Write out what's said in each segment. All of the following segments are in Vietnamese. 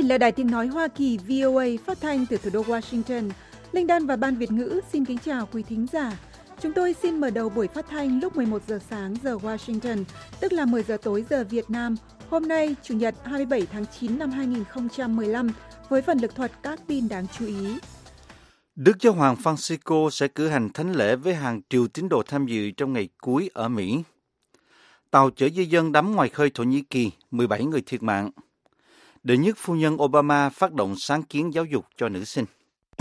là Đài Tiếng nói Hoa Kỳ VOA phát thanh từ thủ đô Washington. Linh Đan và Ban Việt ngữ xin kính chào quý thính giả. Chúng tôi xin mở đầu buổi phát thanh lúc 11 giờ sáng giờ Washington, tức là 10 giờ tối giờ Việt Nam. Hôm nay, Chủ nhật 27 tháng 9 năm 2015, với phần lực thuật các tin đáng chú ý. Đức Giáo hoàng Francisco sẽ cử hành thánh lễ với hàng triệu tín đồ tham dự trong ngày cuối ở Mỹ. Tàu chở di dân đắm ngoài khơi Thổ Nhĩ Kỳ, 17 người thiệt mạng. Đệ nhất phu nhân Obama phát động sáng kiến giáo dục cho nữ sinh.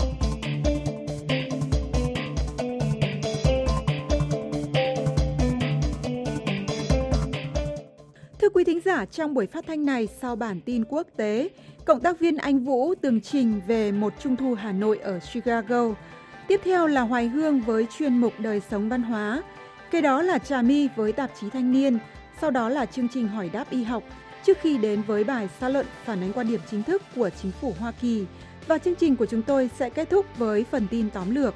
Thưa quý thính giả, trong buổi phát thanh này, sau bản tin quốc tế, cộng tác viên Anh Vũ tường trình về một Trung thu Hà Nội ở Chicago. Tiếp theo là Hoài Hương với chuyên mục đời sống văn hóa. Kế đó là Trà My với tạp chí Thanh niên. Sau đó là chương trình hỏi đáp y học, trước khi đến với bài xã luận phản ánh quan điểm chính thức của chính phủ Hoa Kỳ. Và chương trình của chúng tôi sẽ kết thúc với phần tin tóm lược.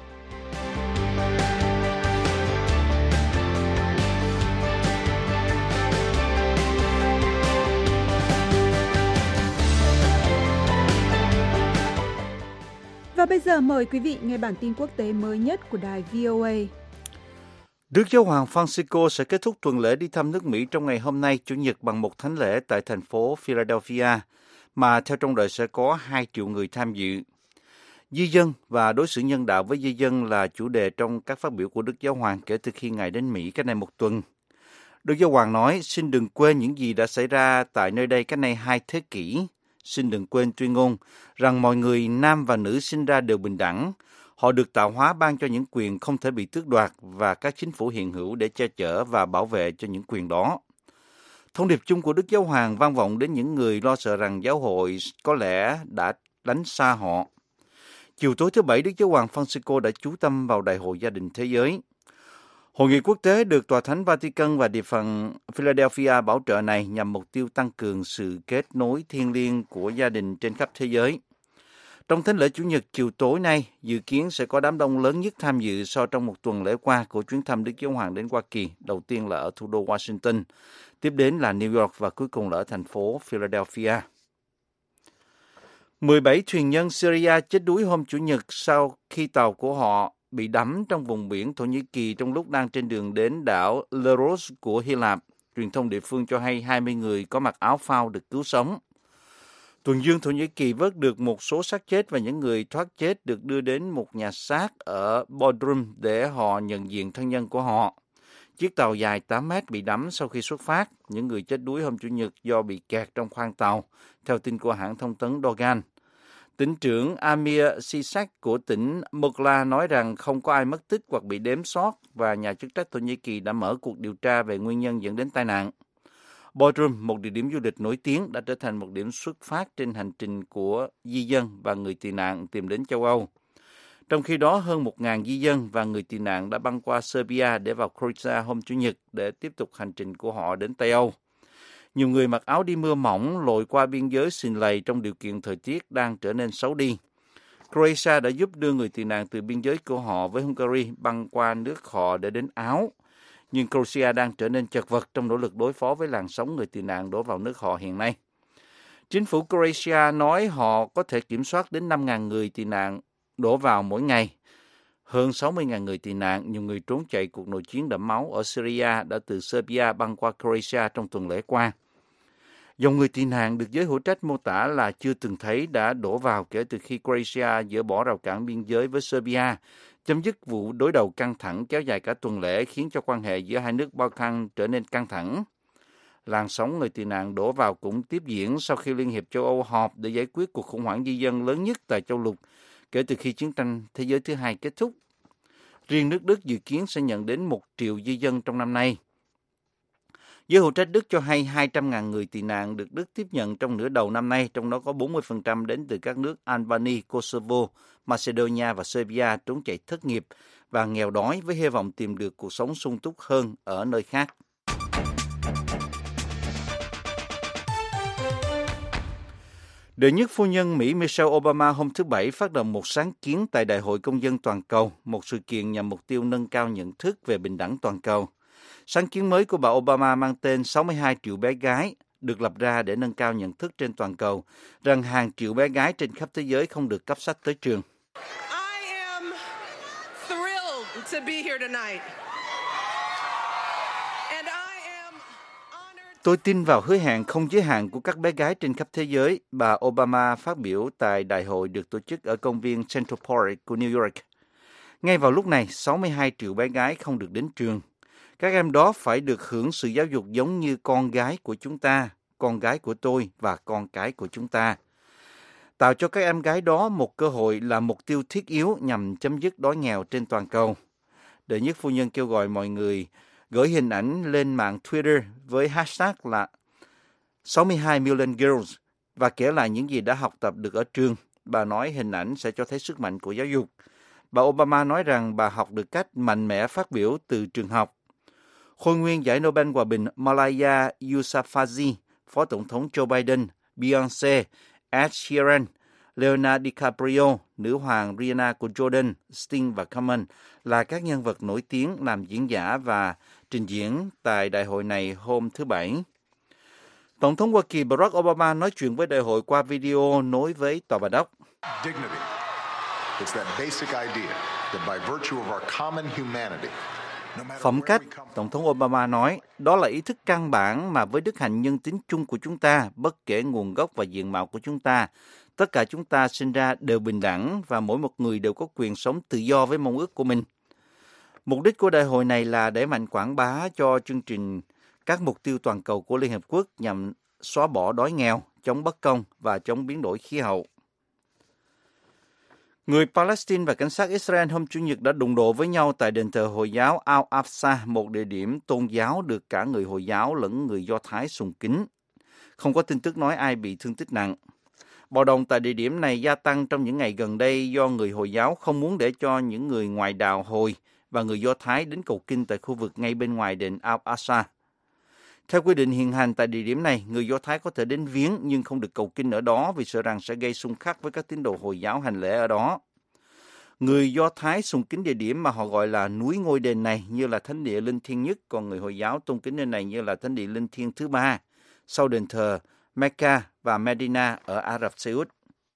Và bây giờ mời quý vị nghe bản tin quốc tế mới nhất của đài VOA. Đức Giáo hoàng Francisco sẽ kết thúc tuần lễ đi thăm nước Mỹ trong ngày hôm nay, Chủ nhật, bằng một thánh lễ tại thành phố Philadelphia, mà theo trông đợi sẽ có 2 triệu người tham dự. Di dân và đối xử nhân đạo với di dân là chủ đề trong các phát biểu của Đức Giáo hoàng kể từ khi Ngài đến Mỹ cách đây một tuần. Đức Giáo hoàng nói, xin đừng quên những gì đã xảy ra tại nơi đây cách đây 2 thế kỷ. Xin đừng quên tuyên ngôn rằng mọi người nam và nữ sinh ra đều bình đẳng. Họ được tạo hóa ban cho những quyền không thể bị tước đoạt và các chính phủ hiện hữu để che chở và bảo vệ cho những quyền đó. Thông điệp chung của Đức Giáo hoàng vang vọng đến những người lo sợ rằng giáo hội có lẽ đã đánh xa họ. Chiều tối thứ Bảy, Đức Giáo hoàng Francisco đã chú tâm vào Đại hội Gia đình Thế giới. Hội nghị quốc tế được Tòa Thánh Vatican và địa phận Philadelphia bảo trợ này nhằm mục tiêu tăng cường sự kết nối thiêng liêng của gia đình trên khắp thế giới. Trong thánh lễ Chủ nhật chiều tối nay, dự kiến sẽ có đám đông lớn nhất tham dự so trong một tuần lễ qua của chuyến thăm Đức Giáo hoàng đến Hoa Kỳ, đầu tiên là ở thủ đô Washington, tiếp đến là New York và cuối cùng là ở thành phố Philadelphia. 17 thuyền nhân Syria chết đuối hôm Chủ nhật sau khi tàu của họ bị đắm trong vùng biển Thổ Nhĩ Kỳ trong lúc đang trên đường đến đảo Leros của Hy Lạp. Truyền thông địa phương cho hay 20 người có mặc áo phao được cứu sống. Tuần dương Thổ Nhĩ Kỳ vớt được một số xác chết và những người thoát chết được đưa đến một nhà xác ở Bodrum để họ nhận diện thân nhân của họ. Chiếc tàu dài 8 mét bị đắm sau khi xuất phát. Những người chết đuối hôm Chủ nhật do bị kẹt trong khoang tàu, theo tin của hãng thông tấn Dogan. Tỉnh trưởng Amir Sisak của tỉnh Mokla nói rằng không có ai mất tích hoặc bị đếm sót và nhà chức trách Thổ Nhĩ Kỳ đã mở cuộc điều tra về nguyên nhân dẫn đến tai nạn. Bodrum, một địa điểm du lịch nổi tiếng, đã trở thành một điểm xuất phát trên hành trình của di dân và người tị nạn tìm đến châu Âu. Trong khi đó, hơn 1.000 di dân và người tị nạn đã băng qua Serbia để vào Croatia hôm Chủ nhật để tiếp tục hành trình của họ đến Tây Âu. Nhiều người mặc áo đi mưa mỏng lội qua biên giới xình lầy trong điều kiện thời tiết đang trở nên xấu đi. Croatia đã giúp đưa người tị nạn từ biên giới của họ với Hungary băng qua nước họ để đến Áo. Nhưng Croatia đang trở nên chật vật trong nỗ lực đối phó với làn sóng người tị nạn đổ vào nước họ hiện nay. Chính phủ Croatia nói họ có thể kiểm soát đến 5.000 người tị nạn đổ vào mỗi ngày. Hơn 60.000 người tị nạn, nhiều người trốn chạy cuộc nội chiến đẫm máu ở Syria đã từ Serbia băng qua Croatia trong tuần lễ qua. Dòng người tị nạn được giới hữu trách mô tả là chưa từng thấy đã đổ vào kể từ khi Croatia dỡ bỏ rào cản biên giới với Serbia, chấm dứt vụ đối đầu căng thẳng kéo dài cả tuần lễ khiến cho quan hệ giữa hai nước Balkan trở nên căng thẳng. Làn sóng người tị nạn đổ vào cũng tiếp diễn sau khi Liên hiệp châu Âu họp để giải quyết cuộc khủng hoảng di dân lớn nhất tại châu lục kể từ khi chiến tranh thế giới thứ hai kết thúc. Riêng nước Đức dự kiến sẽ nhận đến 1 triệu di dân trong năm nay. Giới hữu trách Đức cho hay 200.000 người tị nạn được Đức tiếp nhận trong nửa đầu năm nay, trong đó có 40% đến từ các nước Albania, Kosovo, Macedonia và Serbia trốn chạy thất nghiệp và nghèo đói với hy vọng tìm được cuộc sống sung túc hơn ở nơi khác. Đệ nhất phu nhân Mỹ Michelle Obama hôm thứ Bảy phát động một sáng kiến tại Đại hội Công dân Toàn cầu, một sự kiện nhằm mục tiêu nâng cao nhận thức về bình đẳng toàn cầu. Sáng kiến mới của bà Obama mang tên 62 triệu bé gái, được lập ra để nâng cao nhận thức trên toàn cầu rằng hàng triệu bé gái trên khắp thế giới không được cấp sách tới trường. I am thrilled to be here tonight. And I am honored. Tôi tin vào hứa hẹn không giới hạn của các bé gái trên khắp thế giới, bà Obama phát biểu tại đại hội được tổ chức ở công viên Central Park của New York. Ngay vào lúc này, 62 triệu bé gái không được đến trường. Các em đó phải được hưởng sự giáo dục giống như con gái của chúng ta, con gái của tôi và con cái của chúng ta. Tạo cho các em gái đó một cơ hội là mục tiêu thiết yếu nhằm chấm dứt đói nghèo trên toàn cầu. Đệ nhất phu nhân kêu gọi mọi người gửi hình ảnh lên mạng Twitter với hashtag là 62 million girls và kể lại những gì đã học tập được ở trường. Bà nói hình ảnh sẽ cho thấy sức mạnh của giáo dục. Bà Obama nói rằng bà học được cách mạnh mẽ phát biểu từ trường học. Khôi nguyên giải Nobel Hòa bình Malala Yousafzai, Phó Tổng thống Joe Biden, Beyoncé, Ed Sheeran, Leonardo DiCaprio, nữ hoàng Rihanna của Jordan, Sting và Common là các nhân vật nổi tiếng làm diễn giả và trình diễn tại đại hội này hôm thứ Bảy. Tổng thống Hoa Kỳ Barack Obama nói chuyện với đại hội qua video nối với Tòa Bạch Ốc. Dignity. It's that basic idea that by virtue of our common humanity, Phẩm cách, Tổng thống Obama nói, đó là ý thức căn bản mà với đức hạnh nhân tính chung của chúng ta, bất kể nguồn gốc và diện mạo của chúng ta, tất cả chúng ta sinh ra đều bình đẳng và mỗi một người đều có quyền sống tự do với mong ước của mình. Mục đích của đại hội này là đẩy mạnh quảng bá cho chương trình các mục tiêu toàn cầu của Liên Hợp Quốc nhằm xóa bỏ đói nghèo, chống bất công và chống biến đổi khí hậu. Người Palestine và cảnh sát Israel hôm Chủ nhật đã đụng độ với nhau tại đền thờ Hồi giáo Al-Aqsa, một địa điểm tôn giáo được cả người Hồi giáo lẫn người Do Thái sùng kính. Không có tin tức nói ai bị thương tích nặng. Bạo động tại địa điểm này gia tăng trong những ngày gần đây do người Hồi giáo không muốn để cho những người ngoại đạo Hồi và người Do Thái đến cầu kinh tại khu vực ngay bên ngoài đền Al-Aqsa. Theo quy định hiện hành tại địa điểm này, người Do Thái có thể đến viếng nhưng không được cầu kinh ở đó vì sợ rằng sẽ gây xung khắc với các tín đồ Hồi giáo hành lễ ở đó. Người Do Thái sùng kính địa điểm mà họ gọi là núi ngôi đền này như là thánh địa linh thiêng nhất, còn người Hồi giáo tôn kính nơi này như là thánh địa linh thiêng thứ ba, sau đền thờ Mecca và Medina ở Ả Rập Xê Út.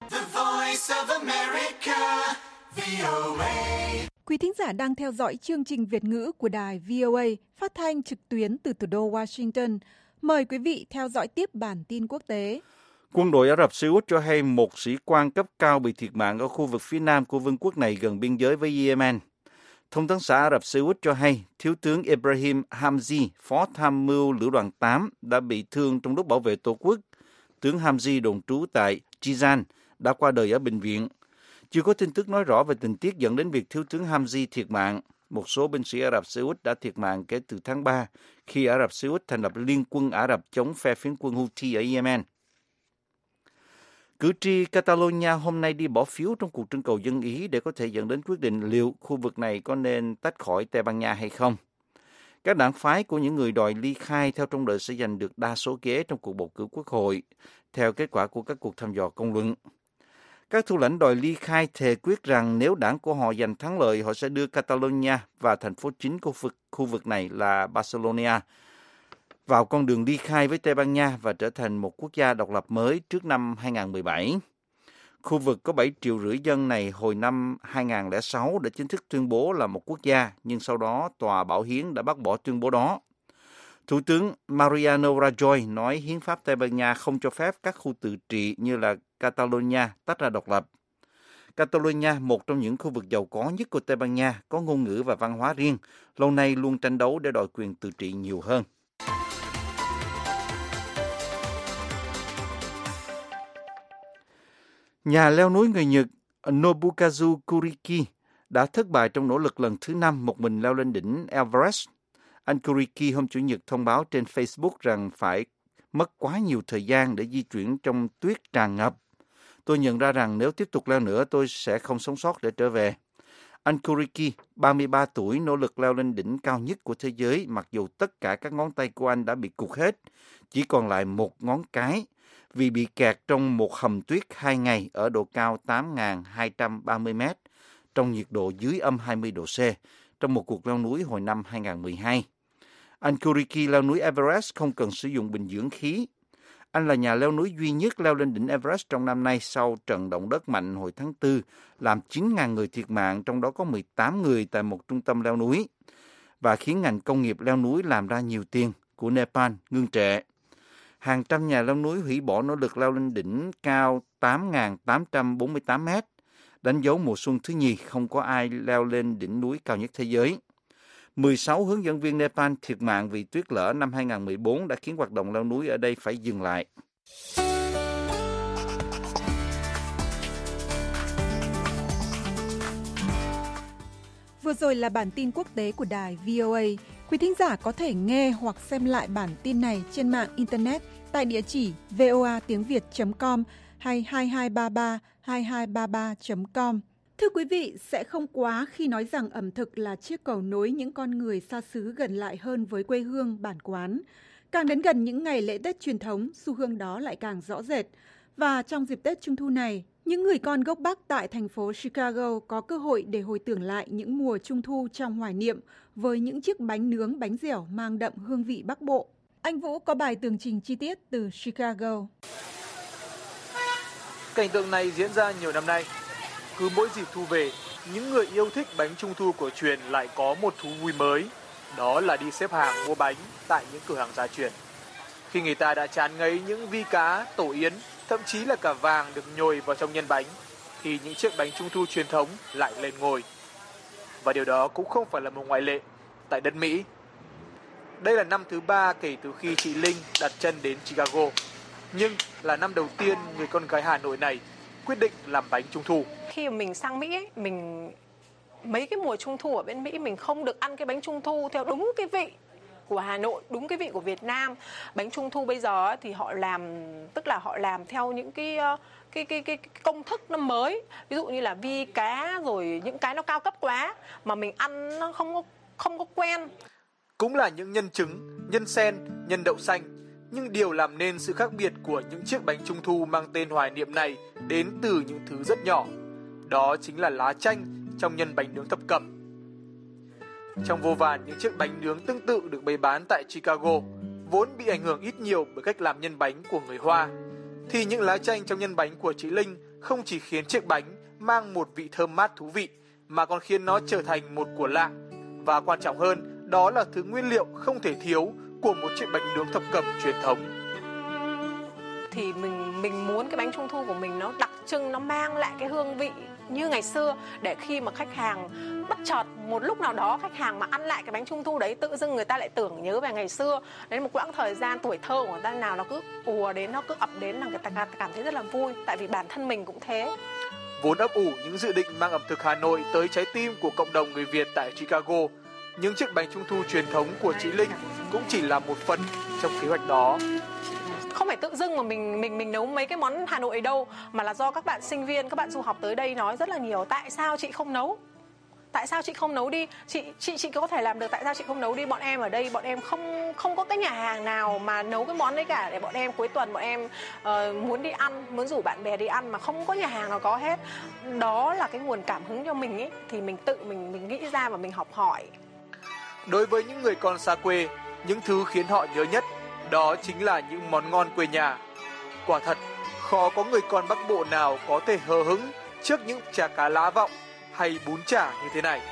Quý thính giả đang theo dõi chương trình Việt ngữ của đài VOA phát thanh trực tuyến từ thủ đô Washington. Mời quý vị theo dõi tiếp bản tin quốc tế. Quân đội Ả Rập Xê Út cho hay một sĩ quan cấp cao bị thiệt mạng ở khu vực phía nam của vương quốc này gần biên giới với Yemen. Thông tấn xã Ả Rập Xê Út cho hay Thiếu tướng Ibrahim Hamzi, phó tham mưu lữ đoàn 8, đã bị thương trong lúc bảo vệ Tổ quốc. Tướng Hamzi đồn trú tại Jizan đã qua đời ở bệnh viện. Chưa có tin tức nói rõ về tình tiết dẫn đến việc Thiếu tướng Hamzi thiệt mạng. Một số binh sĩ Ả Rập Xê Út đã thiệt mạng kể từ tháng 3 khi Ả Rập Xê Út thành lập Liên quân Ả Rập chống phe phiến quân Houthi ở Yemen. Cử tri Catalonia hôm nay đi bỏ phiếu trong cuộc trưng cầu dân Ý để có thể dẫn đến quyết định liệu khu vực này có nên tách khỏi Tây Ban Nha hay không. Các đảng phái của những người đòi ly khai theo trông đợi sẽ giành được đa số ghế trong cuộc bầu cử quốc hội, theo kết quả của các cuộc thăm dò công luận. Các thủ lãnh đòi ly khai thề quyết rằng nếu đảng của họ giành thắng lợi, họ sẽ đưa Catalonia và thành phố chính của khu vực này là Barcelona vào con đường ly khai với Tây Ban Nha và trở thành một quốc gia độc lập mới trước năm 2017. Khu vực có 7,5 triệu dân này hồi năm 2006 đã chính thức tuyên bố là một quốc gia, nhưng sau đó Tòa Bảo hiến đã bác bỏ tuyên bố đó. Thủ tướng Mariano Rajoy nói hiến pháp Tây Ban Nha không cho phép các khu tự trị như là Catalonia tách ra độc lập. Catalonia, một trong những khu vực giàu có nhất của Tây Ban Nha, có ngôn ngữ và văn hóa riêng, lâu nay luôn tranh đấu để đòi quyền tự trị nhiều hơn. Nhà leo núi người Nhật Nobukazu Kuriki đã thất bại trong nỗ lực lần thứ 5 một mình leo lên đỉnh Everest. Anh Kuriki hôm Chủ nhật thông báo trên Facebook rằng phải mất quá nhiều thời gian để di chuyển trong tuyết tràn ngập. Tôi nhận ra rằng nếu tiếp tục leo nữa tôi sẽ không sống sót để trở về. Anh Kuriki, 33 tuổi, nỗ lực leo lên đỉnh cao nhất của thế giới mặc dù tất cả các ngón tay của anh đã bị cụt hết, chỉ còn lại một ngón cái vì bị kẹt trong một hầm tuyết 2 ngày ở độ cao 8.230 mét trong nhiệt độ dưới âm 20 độ C trong một cuộc leo núi hồi năm 2012. Anh Kuriki leo núi Everest không cần sử dụng bình dưỡng khí. Anh là nhà leo núi duy nhất leo lên đỉnh Everest trong năm nay sau trận động đất mạnh hồi tháng 4, làm 9.000 người thiệt mạng, trong đó có 18 người tại một trung tâm leo núi, và khiến ngành công nghiệp leo núi làm ra nhiều tiền của Nepal ngưng trệ. Hàng trăm nhà leo núi hủy bỏ nỗ lực leo lên đỉnh cao 8.848 mét, đánh dấu mùa xuân thứ nhì không có ai leo lên đỉnh núi cao nhất thế giới. 16 hướng dẫn viên Nepal thiệt mạng vì tuyết lở năm 2014 đã khiến hoạt động leo núi ở đây phải dừng lại. Vừa rồi là bản tin quốc tế của đài VOA. Quý thính giả có thể nghe hoặc xem lại bản tin này trên mạng Internet tại địa chỉ voatiengviet.com hay 2233 Thưa quý vị, sẽ không quá khi nói rằng ẩm thực là chiếc cầu nối những con người xa xứ gần lại hơn với quê hương bản quán. Càng đến gần những ngày lễ Tết truyền thống, xu hướng đó lại càng rõ rệt. Và trong dịp Tết Trung thu này, những người con gốc Bắc tại thành phố Chicago có cơ hội để hồi tưởng lại những mùa Trung thu trong hoài niệm với những chiếc bánh nướng bánh dẻo mang đậm hương vị Bắc Bộ. Anh Vũ có bài tường trình chi tiết từ Chicago. Cảnh tượng này diễn ra nhiều năm nay. Cứ mỗi dịp thu về, những người yêu thích bánh Trung thu cổ truyền lại có một thú vui mới. Đó là đi xếp hàng mua bánh tại những cửa hàng gia truyền. Khi người ta đã chán ngấy những vi cá, tổ yến, thậm chí là cả vàng được nhồi vào trong nhân bánh, thì những chiếc bánh Trung thu truyền thống lại lên ngôi. Và điều đó cũng không phải là một ngoại lệ tại đất Mỹ. Đây là năm thứ 3 kể từ khi chị Linh đặt chân đến Chicago. Nhưng là năm đầu tiên người con gái Hà Nội này quyết định làm bánh Trung thu. Khi mà mình sang Mỹ ấy, mấy cái mùa Trung thu ở bên Mỹ mình không được ăn cái bánh Trung thu theo đúng cái vị của Hà Nội, đúng cái vị của Việt Nam. Bánh Trung thu bây giờ thì họ làm theo những cái công thức nó mới, ví dụ như là vi cá rồi những cái nó cao cấp quá mà mình ăn nó không có quen. Cũng là những nhân trứng, nhân sen, nhân đậu xanh, nhưng điều làm nên sự khác biệt của những chiếc bánh Trung thu mang tên hoài niệm này đến từ những thứ rất nhỏ. Đó chính là lá chanh trong nhân bánh nướng thập cẩm. Trong vô vàn những chiếc bánh nướng tương tự được bày bán tại Chicago, vốn bị ảnh hưởng ít nhiều bởi cách làm nhân bánh của người Hoa, thì những lá chanh trong nhân bánh của chị Linh không chỉ khiến chiếc bánh mang một vị thơm mát thú vị, mà còn khiến nó trở thành một của lạ. Và quan trọng hơn, đó là thứ nguyên liệu không thể thiếu của một chiếc bánh nướng thập cẩm truyền thống. Thì mình muốn cái bánh Trung thu của mình nó đặc trưng, nó mang lại cái hương vị như ngày xưa, để khi mà khách hàng bất chợt một lúc nào đó khách hàng mà ăn lại cái bánh Trung thu đấy, tự dưng người ta lại tưởng nhớ về ngày xưa, đến một quãng thời gian tuổi thơ của người ta nào nó cứ ùa đến, nó cứ ập đến là người ta cảm thấy rất là vui, tại vì bản thân mình cũng thế. Vốn ấp ủ những dự định mang ẩm thực Hà Nội tới trái tim của cộng đồng người Việt tại Chicago, những chiếc bánh Trung thu truyền thống của chị Linh cũng chỉ là một phần trong kế hoạch đó. Không phải tự dưng mà mình nấu mấy cái món Hà Nội đâu, mà là do các bạn sinh viên, các bạn du học tới đây nói rất là nhiều, tại sao chị không nấu? Tại sao chị không nấu đi? Chị có thể làm được, tại sao chị không nấu đi? Bọn em ở đây, bọn em không có cái nhà hàng nào mà nấu cái món đấy cả, để bọn em cuối tuần bọn em muốn đi ăn, muốn rủ bạn bè đi ăn mà không có nhà hàng nào có hết. Đó là cái nguồn cảm hứng cho mình ấy, thì mình tự mình nghĩ ra và mình học hỏi. Đối với những người con xa quê, những thứ khiến họ nhớ nhất đó chính là những món ngon quê nhà. Quả thật, khó có người con Bắc Bộ nào có thể hờ hững trước những chả cá lá vọng hay bún chả như thế này.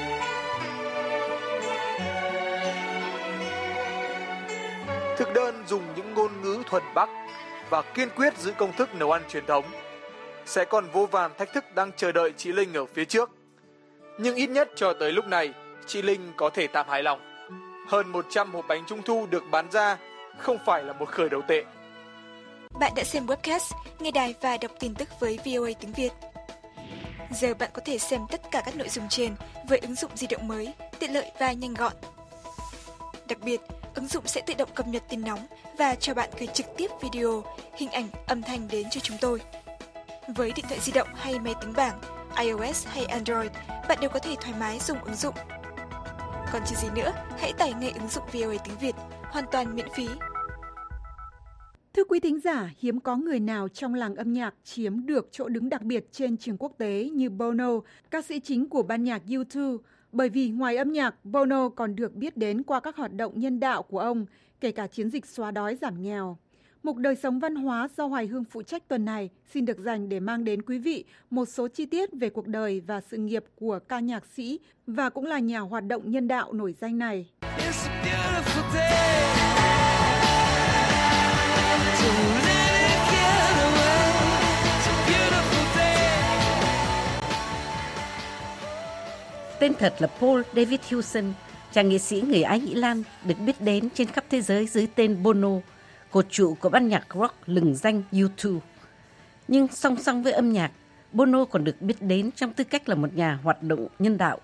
Thực đơn dùng những ngôn ngữ thuần Bắc và kiên quyết giữ công thức nấu ăn truyền thống. Sẽ còn vô vàn thách thức đang chờ đợi chị Linh ở phía trước. Nhưng ít nhất cho tới lúc này, chị Linh có thể tạm hài lòng. Hơn 100 hộp bánh Trung thu được bán ra không phải là một khởi đầu tệ. Bạn đã xem webcast, nghe đài và đọc tin tức với VOA tiếng Việt. Giờ bạn có thể xem tất cả các nội dung trên với ứng dụng di động mới, tiện lợi và nhanh gọn. Đặc biệt, ứng dụng sẽ tự động cập nhật tin nóng và cho bạn gửi trực tiếp video, hình ảnh, âm thanh đến cho chúng tôi. Với điện thoại di động hay máy tính bảng, iOS hay Android, bạn đều có thể thoải mái dùng ứng dụng. Còn chờ gì nữa, hãy tải ngay ứng dụng VOA tiếng Việt, hoàn toàn miễn phí. Thưa quý thính giả, hiếm có người nào trong làng âm nhạc chiếm được chỗ đứng đặc biệt trên trường quốc tế như Bono, ca sĩ chính của ban nhạc U2, bởi vì ngoài âm nhạc, Bono còn được biết đến qua các hoạt động nhân đạo của ông, kể cả chiến dịch xóa đói giảm nghèo. Mục đời sống văn hóa do Hoài Hương phụ trách tuần này xin được dành để mang đến quý vị một số chi tiết về cuộc đời và sự nghiệp của ca nhạc sĩ và cũng là nhà hoạt động nhân đạo nổi danh này. Tên thật là Paul David Hewson, chàng nghệ sĩ người Ái Nhĩ Lan được biết đến trên khắp thế giới dưới tên Bono, cột trụ của ban nhạc rock lừng danh U2. Nhưng song song với âm nhạc, Bono còn được biết đến trong tư cách là một nhà hoạt động nhân đạo.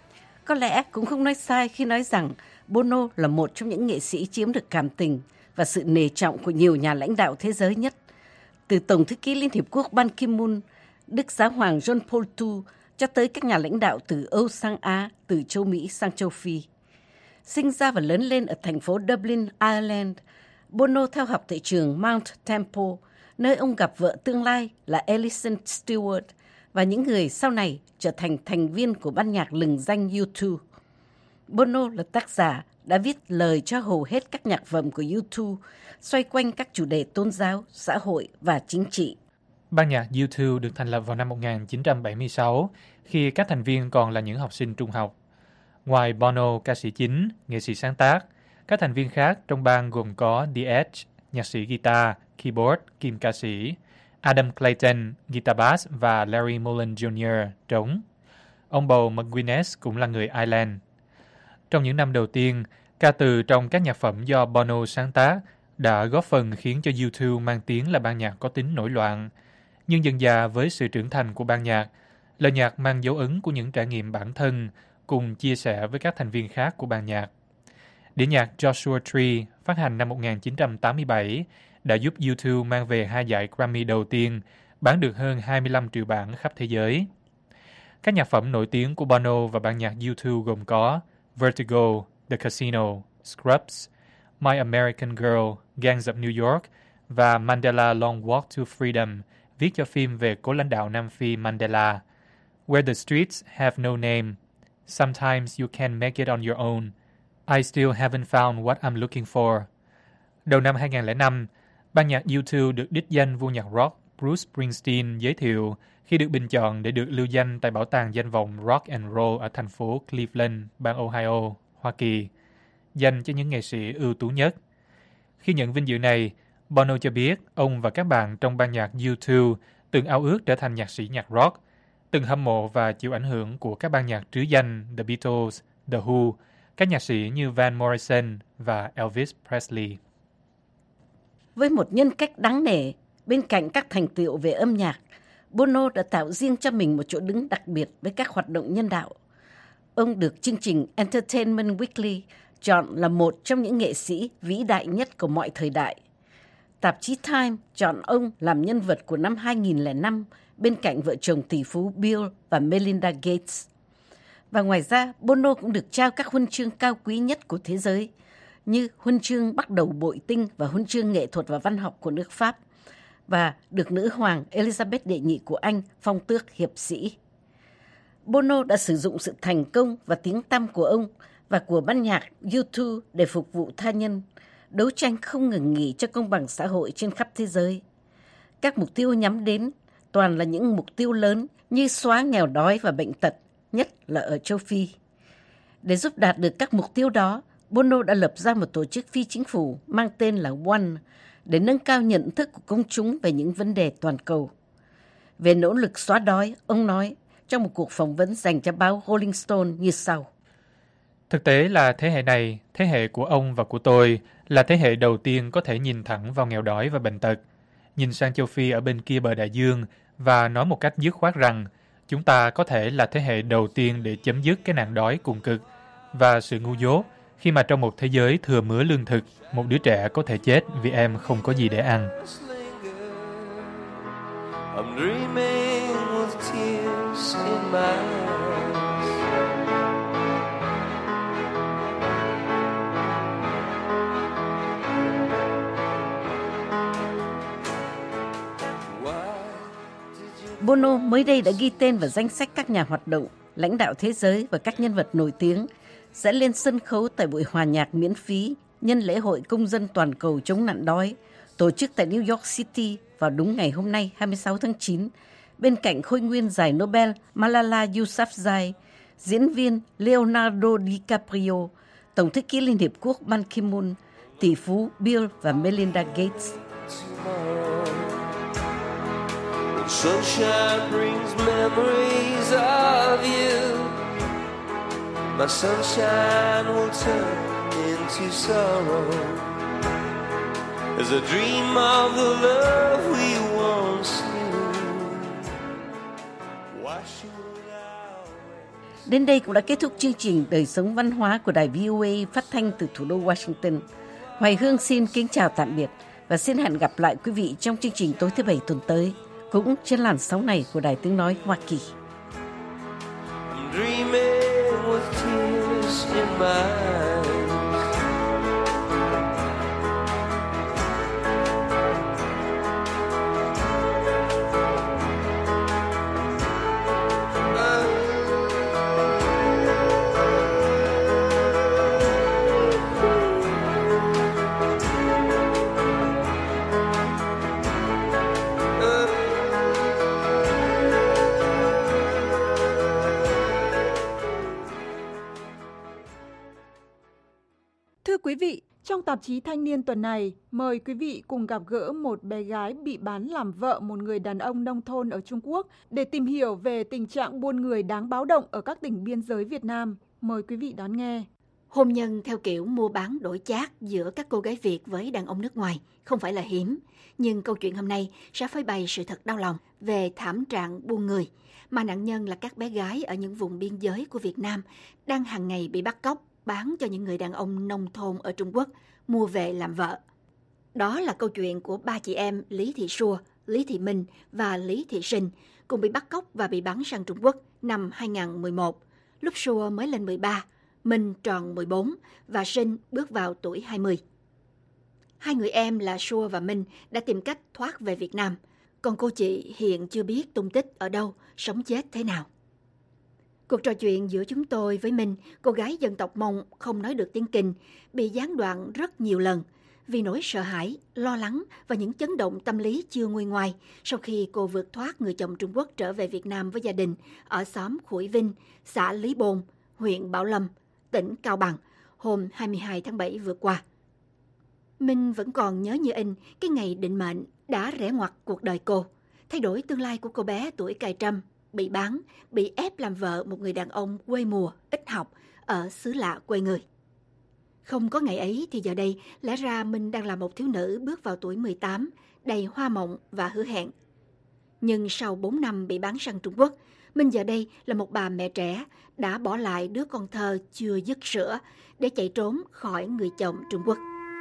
Có lẽ cũng không nói sai khi nói rằng Bono là một trong những nghệ sĩ chiếm được cảm tình và sự nể trọng của nhiều nhà lãnh đạo thế giới nhất, từ Tổng thư ký Liên Hiệp Quốc Ban Ki-moon, Đức Giáo hoàng John Paul II, cho tới các nhà lãnh đạo từ Âu sang Á, từ châu Mỹ sang châu Phi. Sinh ra và lớn lên ở thành phố Dublin, Ireland, Bono theo học tại trường Mount Temple, nơi ông gặp vợ tương lai là Alison Stewart và những người sau này trở thành thành viên của ban nhạc lừng danh U2. Bono là tác giả đã viết lời cho hầu hết các nhạc phẩm của U2, xoay quanh các chủ đề tôn giáo, xã hội và chính trị. Ban nhạc U2 được thành lập vào năm 1976 khi các thành viên còn là những học sinh trung học. Ngoài Bono, ca sĩ chính, nghệ sĩ sáng tác, các thành viên khác trong ban gồm có The Edge, nhạc sĩ guitar, keyboard, kim ca sĩ, Adam Clayton, guitar bass và Larry Mullen Jr. trống. Ông bầu McGuinness cũng là người Ireland. Trong những năm đầu tiên, ca từ trong các nhạc phẩm do Bono sáng tác đã góp phần khiến cho U2 mang tiếng là ban nhạc có tính nổi loạn. Nhưng dần dà với sự trưởng thành của ban nhạc, lời nhạc mang dấu ấn của những trải nghiệm bản thân cùng chia sẻ với các thành viên khác của ban nhạc. Đĩa nhạc Joshua Tree phát hành năm 1987 đã giúp U2 mang về 2 giải Grammy đầu tiên, bán được hơn 25 triệu bản khắp thế giới. Các nhạc phẩm nổi tiếng của Bono và ban nhạc U2 gồm có Vertigo, The Casino, Scrubs, My American Girl, Gangs of New York và Mandela Long Walk to Freedom, viết cho phim về cố lãnh đạo Nam Phi Mandela, Where the Streets Have No Name, Sometimes You Can Make It On Your Own, I Still Haven't Found What I'm Looking For. Đầu năm 2005, ban nhạc U2 được đích danh vua nhạc rock Bruce Springsteen giới thiệu khi được bình chọn để được lưu danh tại Bảo tàng danh vọng Rock and Roll ở thành phố Cleveland, bang Ohio, Hoa Kỳ, dành cho những nghệ sĩ ưu tú nhất. Khi nhận vinh dự này, Bono cho biết ông và các bạn trong ban nhạc U2 từng ao ước trở thành nhạc sĩ nhạc rock, từng hâm mộ và chịu ảnh hưởng của các ban nhạc trứ danh The Beatles, The Who, các nhạc sĩ như Van Morrison và Elvis Presley. Với một nhân cách đáng nể, bên cạnh các thành tựu về âm nhạc, Bono đã tạo riêng cho mình một chỗ đứng đặc biệt với các hoạt động nhân đạo. Ông được chương trình Entertainment Weekly chọn là một trong những nghệ sĩ vĩ đại nhất của mọi thời đại. Tạp chí Time chọn ông làm nhân vật của năm 2005 bên cạnh vợ chồng tỷ phú Bill và Melinda Gates. Và ngoài ra, Bono cũng được trao các huân chương cao quý nhất của thế giới, như huân chương bắt đầu bội tinh và huân chương nghệ thuật và văn học của nước Pháp, và được nữ hoàng Elizabeth đệ nhị của Anh phong tước hiệp sĩ. Bono đã sử dụng sự thành công và tiếng tăm của ông và của ban nhạc U2 để phục vụ tha nhân, đấu tranh không ngừng nghỉ cho công bằng xã hội trên khắp thế giới. Các mục tiêu nhắm đến toàn là những mục tiêu lớn như xóa nghèo đói và bệnh tật, nhất là ở châu Phi. Để giúp đạt được các mục tiêu đó, Bono đã lập ra một tổ chức phi chính phủ mang tên là One để nâng cao nhận thức của công chúng về những vấn đề toàn cầu. Về nỗ lực xóa đói, ông nói trong một cuộc phỏng vấn dành cho báo Rolling Stone như sau. Thực tế là thế hệ này, thế hệ của ông và của tôi, là thế hệ đầu tiên có thể nhìn thẳng vào nghèo đói và bệnh tật, nhìn sang châu Phi ở bên kia bờ đại dương và nói một cách dứt khoát rằng chúng ta có thể là thế hệ đầu tiên để chấm dứt cái nạn đói cùng cực và sự ngu dốt khi mà trong một thế giới thừa mứa lương thực, một đứa trẻ có thể chết vì em không có gì để ăn. Bono mới đây đã ghi tên vào danh sách các nhà hoạt động, lãnh đạo thế giới và các nhân vật nổi tiếng sẽ lên sân khấu tại buổi hòa nhạc miễn phí nhân lễ hội công dân toàn cầu chống nạn đói tổ chức tại New York City vào đúng ngày hôm nay 26 tháng 9, bên cạnh khôi nguyên giải Nobel Malala Yousafzai, diễn viên Leonardo DiCaprio, Tổng thư ký Liên Hiệp Quốc Ban Ki-moon, tỷ phú Bill và Melinda Gates. Sunshine brings memories of you. My sunshine will turn into sorrow as I dream of the love we once knew. Why should I... Đến đây cũng đã kết thúc chương trình Đời sống văn hóa của đài VOA phát thanh từ thủ đô Washington. Hoài Hương xin kính chào tạm biệt và xin hẹn gặp lại quý vị trong chương trình tối thứ Bảy tuần tới, cũng trên làn sóng này của Đài Tiếng Nói Hoa Kỳ. Dreaming with tears in my eyes. Thưa quý vị, trong tạp chí Thanh niên tuần này, mời quý vị cùng gặp gỡ một bé gái bị bán làm vợ một người đàn ông nông thôn ở Trung Quốc để tìm hiểu về tình trạng buôn người đáng báo động ở các tỉnh biên giới Việt Nam. Mời quý vị đón nghe. Hôn nhân theo kiểu mua bán đổi chác giữa các cô gái Việt với đàn ông nước ngoài không phải là hiếm, nhưng câu chuyện hôm nay sẽ phơi bày sự thật đau lòng về thảm trạng buôn người mà nạn nhân là các bé gái ở những vùng biên giới của Việt Nam đang hàng ngày bị bắt cóc, bán cho những người đàn ông nông thôn ở Trung Quốc mua về làm vợ. Đó là câu chuyện của ba chị em Lý Thị Sua, Lý Thị Minh và Lý Thị Sinh cùng bị bắt cóc và bị bán sang Trung Quốc năm 2011. Lúc Sua mới lên 13, Minh tròn 14 và Sinh bước vào tuổi 20. Hai người em là Sua và Minh đã tìm cách thoát về Việt Nam, còn cô chị hiện chưa biết tung tích ở đâu, sống chết thế nào. Cuộc trò chuyện giữa chúng tôi với Minh, cô gái dân tộc Mông không nói được tiếng Kinh, bị gián đoạn rất nhiều lần vì nỗi sợ hãi, lo lắng và những chấn động tâm lý chưa nguôi ngoai sau khi cô vượt thoát người chồng Trung Quốc trở về Việt Nam với gia đình ở xóm Khuổi Vinh, xã Lý Bôn, huyện Bảo Lâm, tỉnh Cao Bằng, hôm 22 tháng 7 vừa qua. Minh vẫn còn nhớ như in cái ngày định mệnh đã rẽ ngoặt cuộc đời cô, thay đổi tương lai của cô bé tuổi cài trâm, bị bán, bị ép làm vợ một người đàn ông quê mùa, ít học, ở xứ lạ quê người. Không có ngày ấy thì giờ đây, lẽ ra Minh đang là một thiếu nữ bước vào tuổi 18, đầy hoa mộng và hứa hẹn. Nhưng sau 4 năm bị bán sang Trung Quốc, Minh giờ đây là một bà mẹ trẻ, đã bỏ lại đứa con thơ chưa dứt sữa để chạy trốn khỏi người chồng Trung Quốc.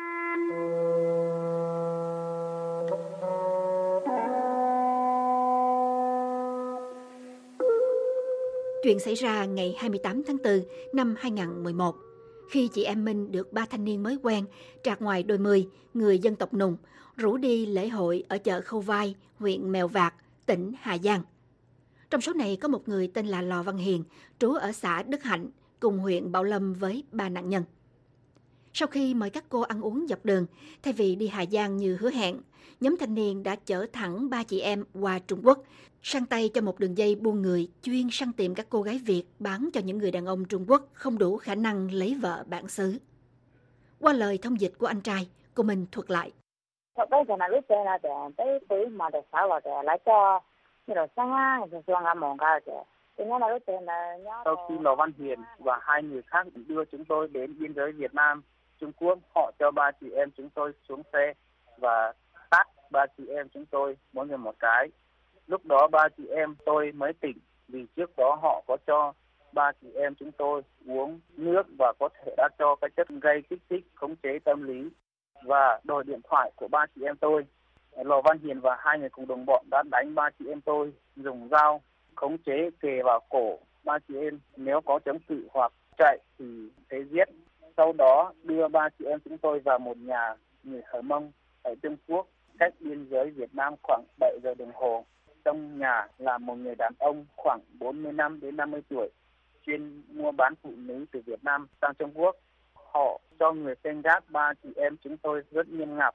Chuyện xảy ra ngày 28 tháng 4 năm 2011, khi chị em Minh được ba thanh niên mới quen, trạc ngoài đôi mươi, người dân tộc Nùng, rủ đi lễ hội ở chợ Khâu Vai, huyện Mèo Vạc, tỉnh Hà Giang. Trong số này có một người tên là Lò Văn Hiền, trú ở xã Đức Hạnh, cùng huyện Bảo Lâm với ba nạn nhân. Sau khi mời các cô ăn uống dọc đường, thay vì đi Hà Giang như hứa hẹn, nhóm thanh niên đã chở thẳng ba chị em qua Trung Quốc, sang tay cho một đường dây buôn người chuyên săn tìm các cô gái Việt bán cho những người đàn ông Trung Quốc không đủ khả năng lấy vợ bản xứ. Qua lời thông dịch của anh trai, cô Minh thuật lại. Sau khi Lò Văn Hiền và hai người khác đưa chúng tôi đến biên giới Việt Nam, Trung Quốc, họ cho ba chị em chúng tôi xuống xe và tát ba chị em chúng tôi mỗi người một cái. Lúc đó ba chị em tôi mới tỉnh vì trước đó họ có cho ba chị em chúng tôi uống nước và có thể đã cho cái chất gây kích thích khống chế tâm lý và đòi điện thoại của ba chị em tôi. Lò Văn Hiền và hai người cùng đồng bọn đã đánh ba chị em tôi, dùng dao khống chế kề vào cổ ba chị em, nếu có chống cự hoặc chạy thì thế giết. Sau đó đưa ba chị em chúng tôi vào một nhà người Hờ Mông ở Trung Quốc, cách biên giới Việt Nam khoảng 7 giờ đồng hồ. Trong nhà là một người đàn ông khoảng 45 đến 50 tuổi, chuyên mua bán phụ nữ từ Việt Nam sang Trung Quốc. Họ cho người canh gác ba chị em chúng tôi rất nghiêm ngặt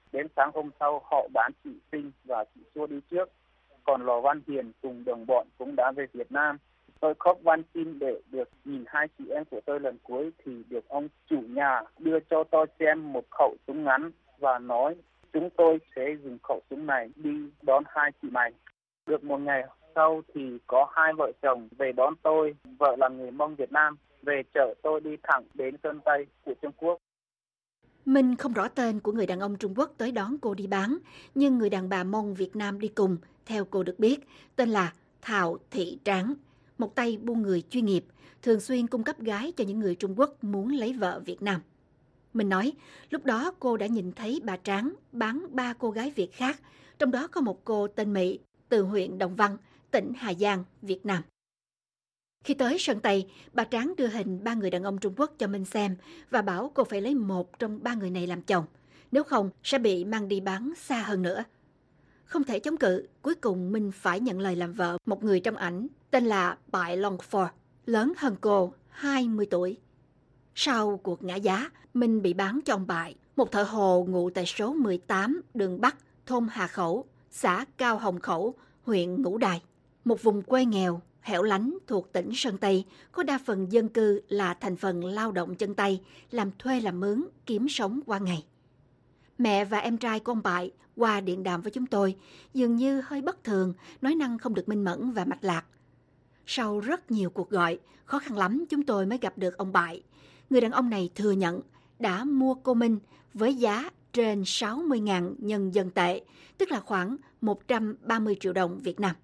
Đến sáng hôm sau họ bán chị Sinh và chị Xua đi trước. Còn Lò Văn Hiền cùng đồng bọn cũng đã về Việt Nam. Tôi khóc van xin để được nhìn hai chị em của tôi lần cuối thì được ông chủ nhà đưa cho tôi xem một khẩu súng ngắn và nói chúng tôi sẽ dùng khẩu súng này đi đón hai chị mày. Được một ngày sau thì có hai vợ chồng về đón tôi, vợ là người Mông Việt Nam, về chở tôi đi thẳng đến Sơn Tây của Trung Quốc. Minh không rõ tên của người đàn ông Trung Quốc tới đón cô đi bán, nhưng người đàn bà Mông Việt Nam đi cùng, theo cô được biết, tên là Thảo Thị Tráng, một tay buôn người chuyên nghiệp, thường xuyên cung cấp gái cho những người Trung Quốc muốn lấy vợ Việt Nam. Mình nói, lúc đó cô đã nhìn thấy bà Tráng bán 3 cô gái Việt khác, trong đó có một cô tên Mỹ, từ huyện Đồng Văn, tỉnh Hà Giang, Việt Nam. Khi tới Sơn Tây, bà Tráng đưa hình 3 người đàn ông Trung Quốc cho Minh xem và bảo cô phải lấy một trong 3 người này làm chồng, nếu không sẽ bị mang đi bán xa hơn nữa. Không thể chống cự, cuối cùng Minh phải nhận lời làm vợ một người trong ảnh tên là Bại Long Phò, lớn hơn cô 20 tuổi. Sau cuộc ngã giá, Minh bị bán cho ông Bại, một thợ hồ ngụ tại số 18 đường Bắc, thôn Hà Khẩu, xã Cao Hồng Khẩu, huyện Ngũ Đài, một vùng quê nghèo, hẻo lánh thuộc tỉnh Sơn Tây, có đa phần dân cư là thành phần lao động chân tay, làm thuê làm mướn, kiếm sống qua ngày. Mẹ và em trai của ông Bại qua điện đàm với chúng tôi, dường như hơi bất thường, nói năng không được minh mẫn và mạch lạc. Sau rất nhiều cuộc gọi, khó khăn lắm chúng tôi mới gặp được ông Bại. Người đàn ông này thừa nhận đã mua cô Minh với giá trên 60.000 nhân dân tệ, tức là khoảng 130 triệu đồng Việt Nam.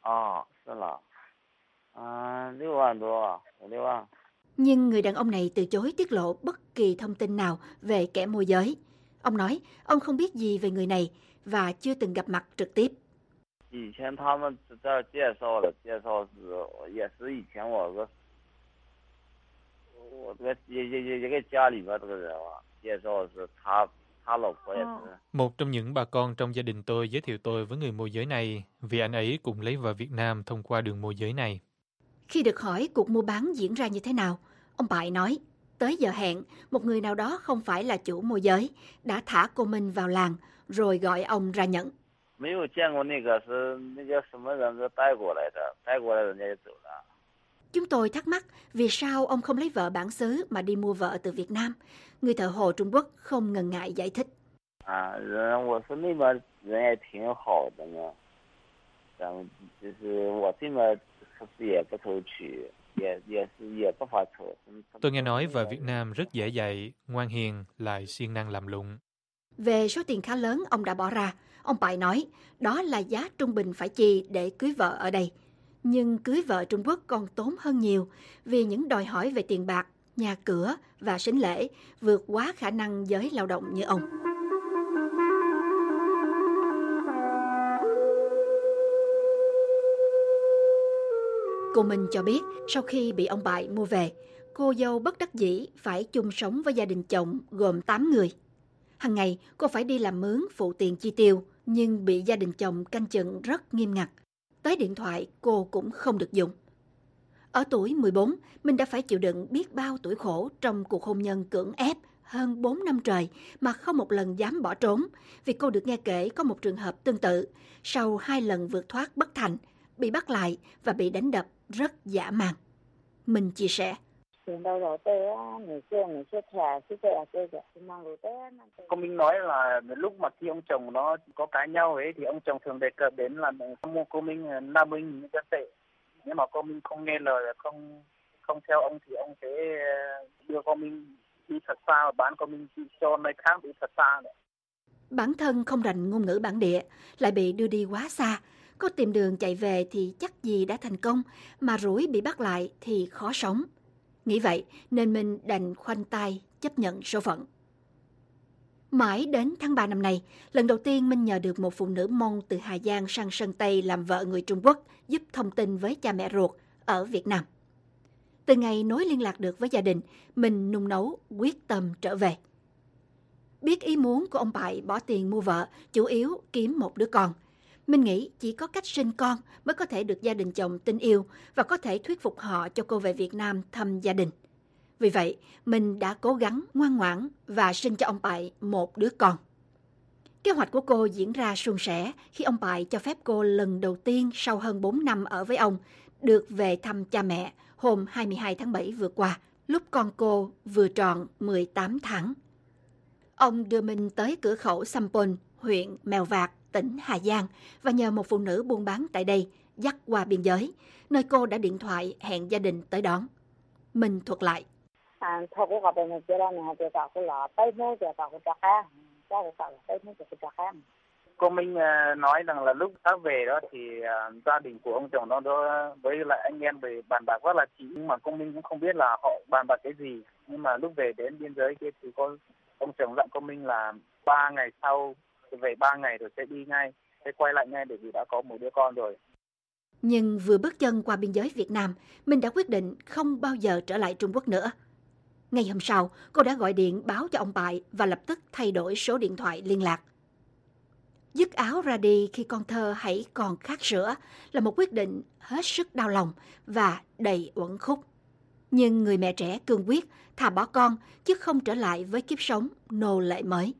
Nhưng người đàn ông này từ chối tiết lộ bất kỳ thông tin nào về kẻ môi giới. Ông nói ông không biết gì về người này và chưa từng gặp mặt trực tiếp. Một trong những bà con trong gia đình tôi giới thiệu tôi với người môi giới này vì anh ấy cũng lấy vợ Việt Nam thông qua đường môi giới này. Khi được hỏi cuộc mua bán diễn ra như thế nào, ông Bại nói, tới giờ hẹn, một người nào đó không phải là chủ môi giới đã thả cô Minh vào làng rồi gọi ông ra nhận. Chúng tôi thắc mắc vì sao ông không lấy vợ bản xứ mà đi mua vợ từ Việt Nam. Người thợ hồ Trung Quốc không ngần ngại giải thích. Tôi nghe nói vợ Việt Nam rất dễ dạy, ngoan hiền, lại siêng năng làm lụng. Về số tiền khá lớn ông đã bỏ ra, ông Bại nói đó là giá trung bình phải chi để cưới vợ ở đây. Nhưng cưới vợ Trung Quốc còn tốn hơn nhiều vì những đòi hỏi về tiền bạc, nhà cửa và sính lễ vượt quá khả năng giới lao động như ông. Cô Minh cho biết sau khi bị ông Bại mua về, cô dâu bất đắc dĩ phải chung sống với gia đình chồng gồm 8 người. Hằng ngày cô phải đi làm mướn phụ tiền chi tiêu nhưng bị gia đình chồng canh chừng rất nghiêm ngặt. Tới điện thoại cô cũng không được dùng. Ở tuổi 14, Minh đã phải chịu đựng biết bao tuổi khổ trong cuộc hôn nhân cưỡng ép hơn 4 năm trời mà không một lần dám bỏ trốn, vì cô được nghe kể có một trường hợp tương tự, sau 2 lần vượt thoát bất thành, bị bắt lại và bị đánh đập rất dã man. Minh chia sẻ. Cô Minh nói là lúc mà khi ông chồng nó có cãi nhau ấy thì ông chồng thường đề cập đến là mua cô Minh 50.000 nhân dân tệ. Nhưng mà cô Minh không nghe lời, không theo ông thì ông sẽ đưa cô Minh đi thật xa và bán cô Minh cho nơi khác đi thật xa. Bản thân không rành ngôn ngữ bản địa, lại bị đưa đi quá xa. Có tìm đường chạy về thì chắc gì đã thành công, mà rủi bị bắt lại thì khó sống. Nghĩ vậy nên Minh đành khoanh tay chấp nhận số phận. Mãi đến tháng 3 năm nay, lần đầu tiên Minh nhờ được một phụ nữ Mông từ Hà Giang sang Sơn Tây làm vợ người Trung Quốc giúp thông tin với cha mẹ ruột ở Việt Nam. Từ ngày nối liên lạc được với gia đình, Minh nung nấu quyết tâm trở về. Biết ý muốn của ông Bại bỏ tiền mua vợ, chủ yếu kiếm một đứa con. Minh nghĩ chỉ có cách sinh con mới có thể được gia đình chồng tin yêu và có thể thuyết phục họ cho cô về Việt Nam thăm gia đình. Vì vậy, mình đã cố gắng ngoan ngoãn và sinh cho ông Bại một đứa con. Kế hoạch của cô diễn ra suôn sẻ khi ông Bại cho phép cô lần đầu tiên sau hơn 4 năm ở với ông được về thăm cha mẹ hôm 22 tháng 7 vừa qua, lúc con cô vừa tròn 18 tháng. Ông đưa mình tới cửa khẩu Sampon, huyện Mèo Vạc, tỉnh Hà Giang và nhờ một phụ nữ buôn bán tại đây dắt qua biên giới, nơi cô đã điện thoại hẹn gia đình tới đón. Mình thuật lại. Cô Minh nói rằng là lúc ta về đó thì gia đình của ông chồng nó với lại anh em về bàn bạc rất là kỹ, nhưng mà cô Minh cũng không biết là họ bàn bạc cái gì. Nhưng mà lúc về đến biên giới kia thì ông chồng dặn cô Minh là 3 ngày sau, về 3 ngày rồi sẽ đi ngay, sẽ quay lại ngay bởi vì đã có một đứa con rồi. Nhưng vừa bước chân qua biên giới Việt Nam, mình đã quyết định không bao giờ trở lại Trung Quốc nữa. Ngày hôm sau, cô đã gọi điện báo cho ông Bại và lập tức thay đổi số điện thoại liên lạc. Dứt áo ra đi khi con thơ hãy còn khát sữa là một quyết định hết sức đau lòng và đầy uẩn khúc. Nhưng người mẹ trẻ cương quyết thà bỏ con chứ không trở lại với kiếp sống nô lệ mới.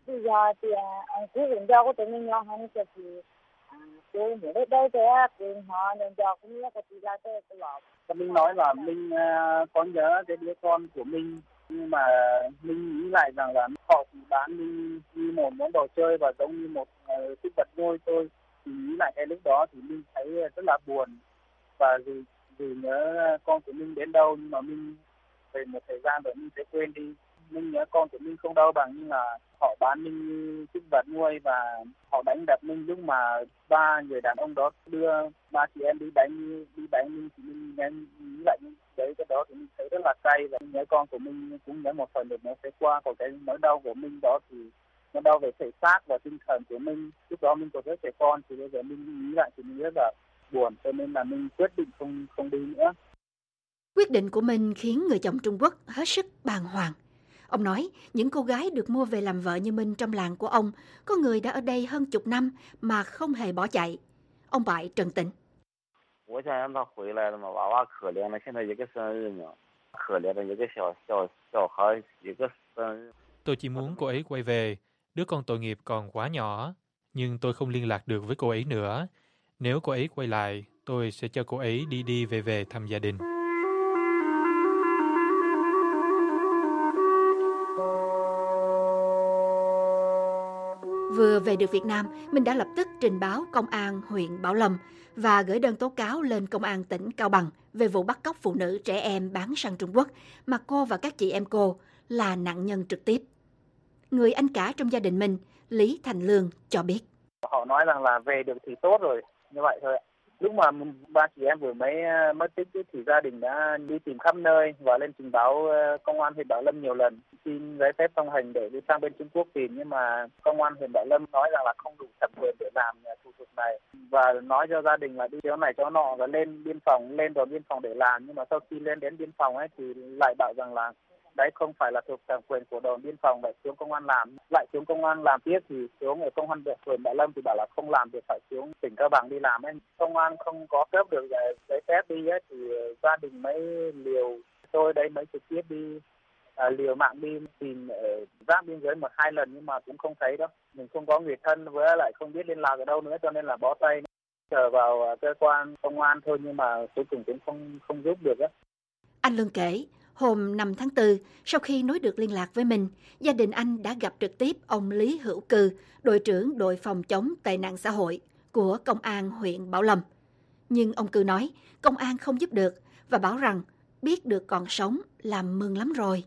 Minh nói là Minh có nhớ cái đứa con của Minh, nhưng mà Minh nghĩ lại rằng là họ bán Minh như một món đồ chơi và giống như một sinh vật nuôi thôi. Thì nghĩ lại cái lúc đó thì Minh thấy rất là buồn, và dù nhớ con của Minh đến đâu, nhưng mà Minh về một thời gian rồi Minh sẽ quên đi. Minh nhớ con của Minh không đâu bằng như là họ bán Minh như sinh vật nuôi và họ đánh đập Minh. Lúc mà 3 người đàn ông đó đưa 3 chị em đi đánh Minh thì Minh nghĩ lại đấy, cái đó thì Minh thấy rất là cay, và nhớ con của Minh cũng nhớ một phần được nó sẽ qua. Còn cái nỗi đau của Minh đó thì nó đau về thể xác và tinh thần của Minh. Lúc đó Minh còn rất trẻ con, thì bây giờ Minh nghĩ lại thì Minh rất là buồn, cho nên là Minh quyết định không đi nữa. Quyết định của mình khiến người chồng Trung Quốc hết sức bàng hoàng. Ông nói những cô gái được mua về làm vợ như Minh trong làng của ông, có người đã ở đây hơn chục năm mà không hề bỏ chạy. Ông Bại trần tình. Tôi chỉ muốn cô ấy quay về, đứa con tội nghiệp còn quá nhỏ, nhưng tôi không liên lạc được với cô ấy nữa. Nếu cô ấy quay lại, tôi sẽ cho cô ấy đi về thăm gia đình. Vừa về được Việt Nam, mình đã lập tức trình báo công an huyện Bảo Lâm và gửi đơn tố cáo lên công an tỉnh Cao Bằng về vụ bắt cóc phụ nữ trẻ em bán sang Trung Quốc mà cô và các chị em cô là nạn nhân trực tiếp. Người anh cả trong gia đình mình, Lý Thành Lương, cho biết. Họ nói rằng là về được thì tốt rồi, như vậy thôi. Lúc mà 3 chị em vừa mới mất tích thì gia đình đã đi tìm khắp nơi và lên trình báo công an huyện Bảo Lâm nhiều lần, xin giấy phép thông hành để đi sang bên Trung Quốc tìm, nhưng mà công an huyện Bảo Lâm nói rằng là không đủ thẩm quyền để làm thủ tục này, và nói cho gia đình là đi chỗ này chỗ nọ và lên đồn biên phòng để làm. Nhưng mà sau khi lên đến biên phòng ấy thì lại bảo rằng là đấy không phải là thuộc thẩm quyền của đồn biên phòng, lại xuống công an làm. Lại xuống công an làm tiếp thì xuống ở công an huyện Bảo Lâm thì bảo là không làm được, phải xuống tỉnh Cao Bằng đi làm ấy. Công an không có cấp được giấy phép đi ấy, thì gia đình mới liều, tôi đấy mới trực tiếp đi liều mạng đi tìm ở giáp biên giới 1-2 lần, nhưng mà cũng không thấy đâu. Mình không có người thân, với lại không biết liên lạc ở đâu nữa, cho nên là bó tay chờ vào cơ quan công an thôi, nhưng mà cuối cùng cũng không giúp được á. Anh Lương kể, hôm 5 tháng 4, sau khi nối được liên lạc với mình, gia đình anh đã gặp trực tiếp ông Lý Hữu Cư, đội trưởng đội phòng chống tệ nạn xã hội của công an huyện Bảo Lâm. Nhưng ông Cư nói công an không giúp được và bảo rằng biết được còn sống là mừng lắm rồi.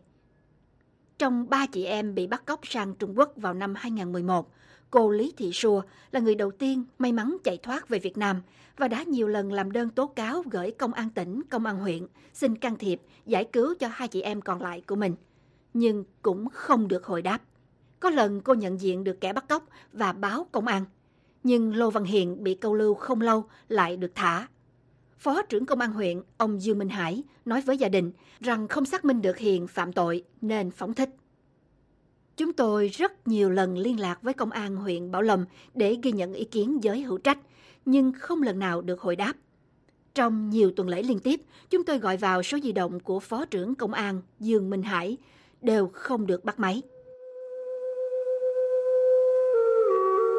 Trong 3 chị em bị bắt cóc sang Trung Quốc vào năm 2011, cô Lý Thị Xua là người đầu tiên may mắn chạy thoát về Việt Nam và đã nhiều lần làm đơn tố cáo gửi công an tỉnh, công an huyện xin can thiệp, giải cứu cho 2 chị em còn lại của mình, nhưng cũng không được hồi đáp. Có lần cô nhận diện được kẻ bắt cóc và báo công an, nhưng Lô Văn Hiền bị câu lưu không lâu lại được thả. Phó trưởng công an huyện, ông Dương Minh Hải, nói với gia đình rằng không xác minh được Hiền phạm tội nên phóng thích. Chúng tôi rất nhiều lần liên lạc với công an huyện Bảo Lâm để ghi nhận ý kiến giới hữu trách, nhưng không lần nào được hồi đáp. Trong nhiều tuần lễ liên tiếp, chúng tôi gọi vào số di động của Phó trưởng Công an Dương Minh Hải, đều không được bắt máy.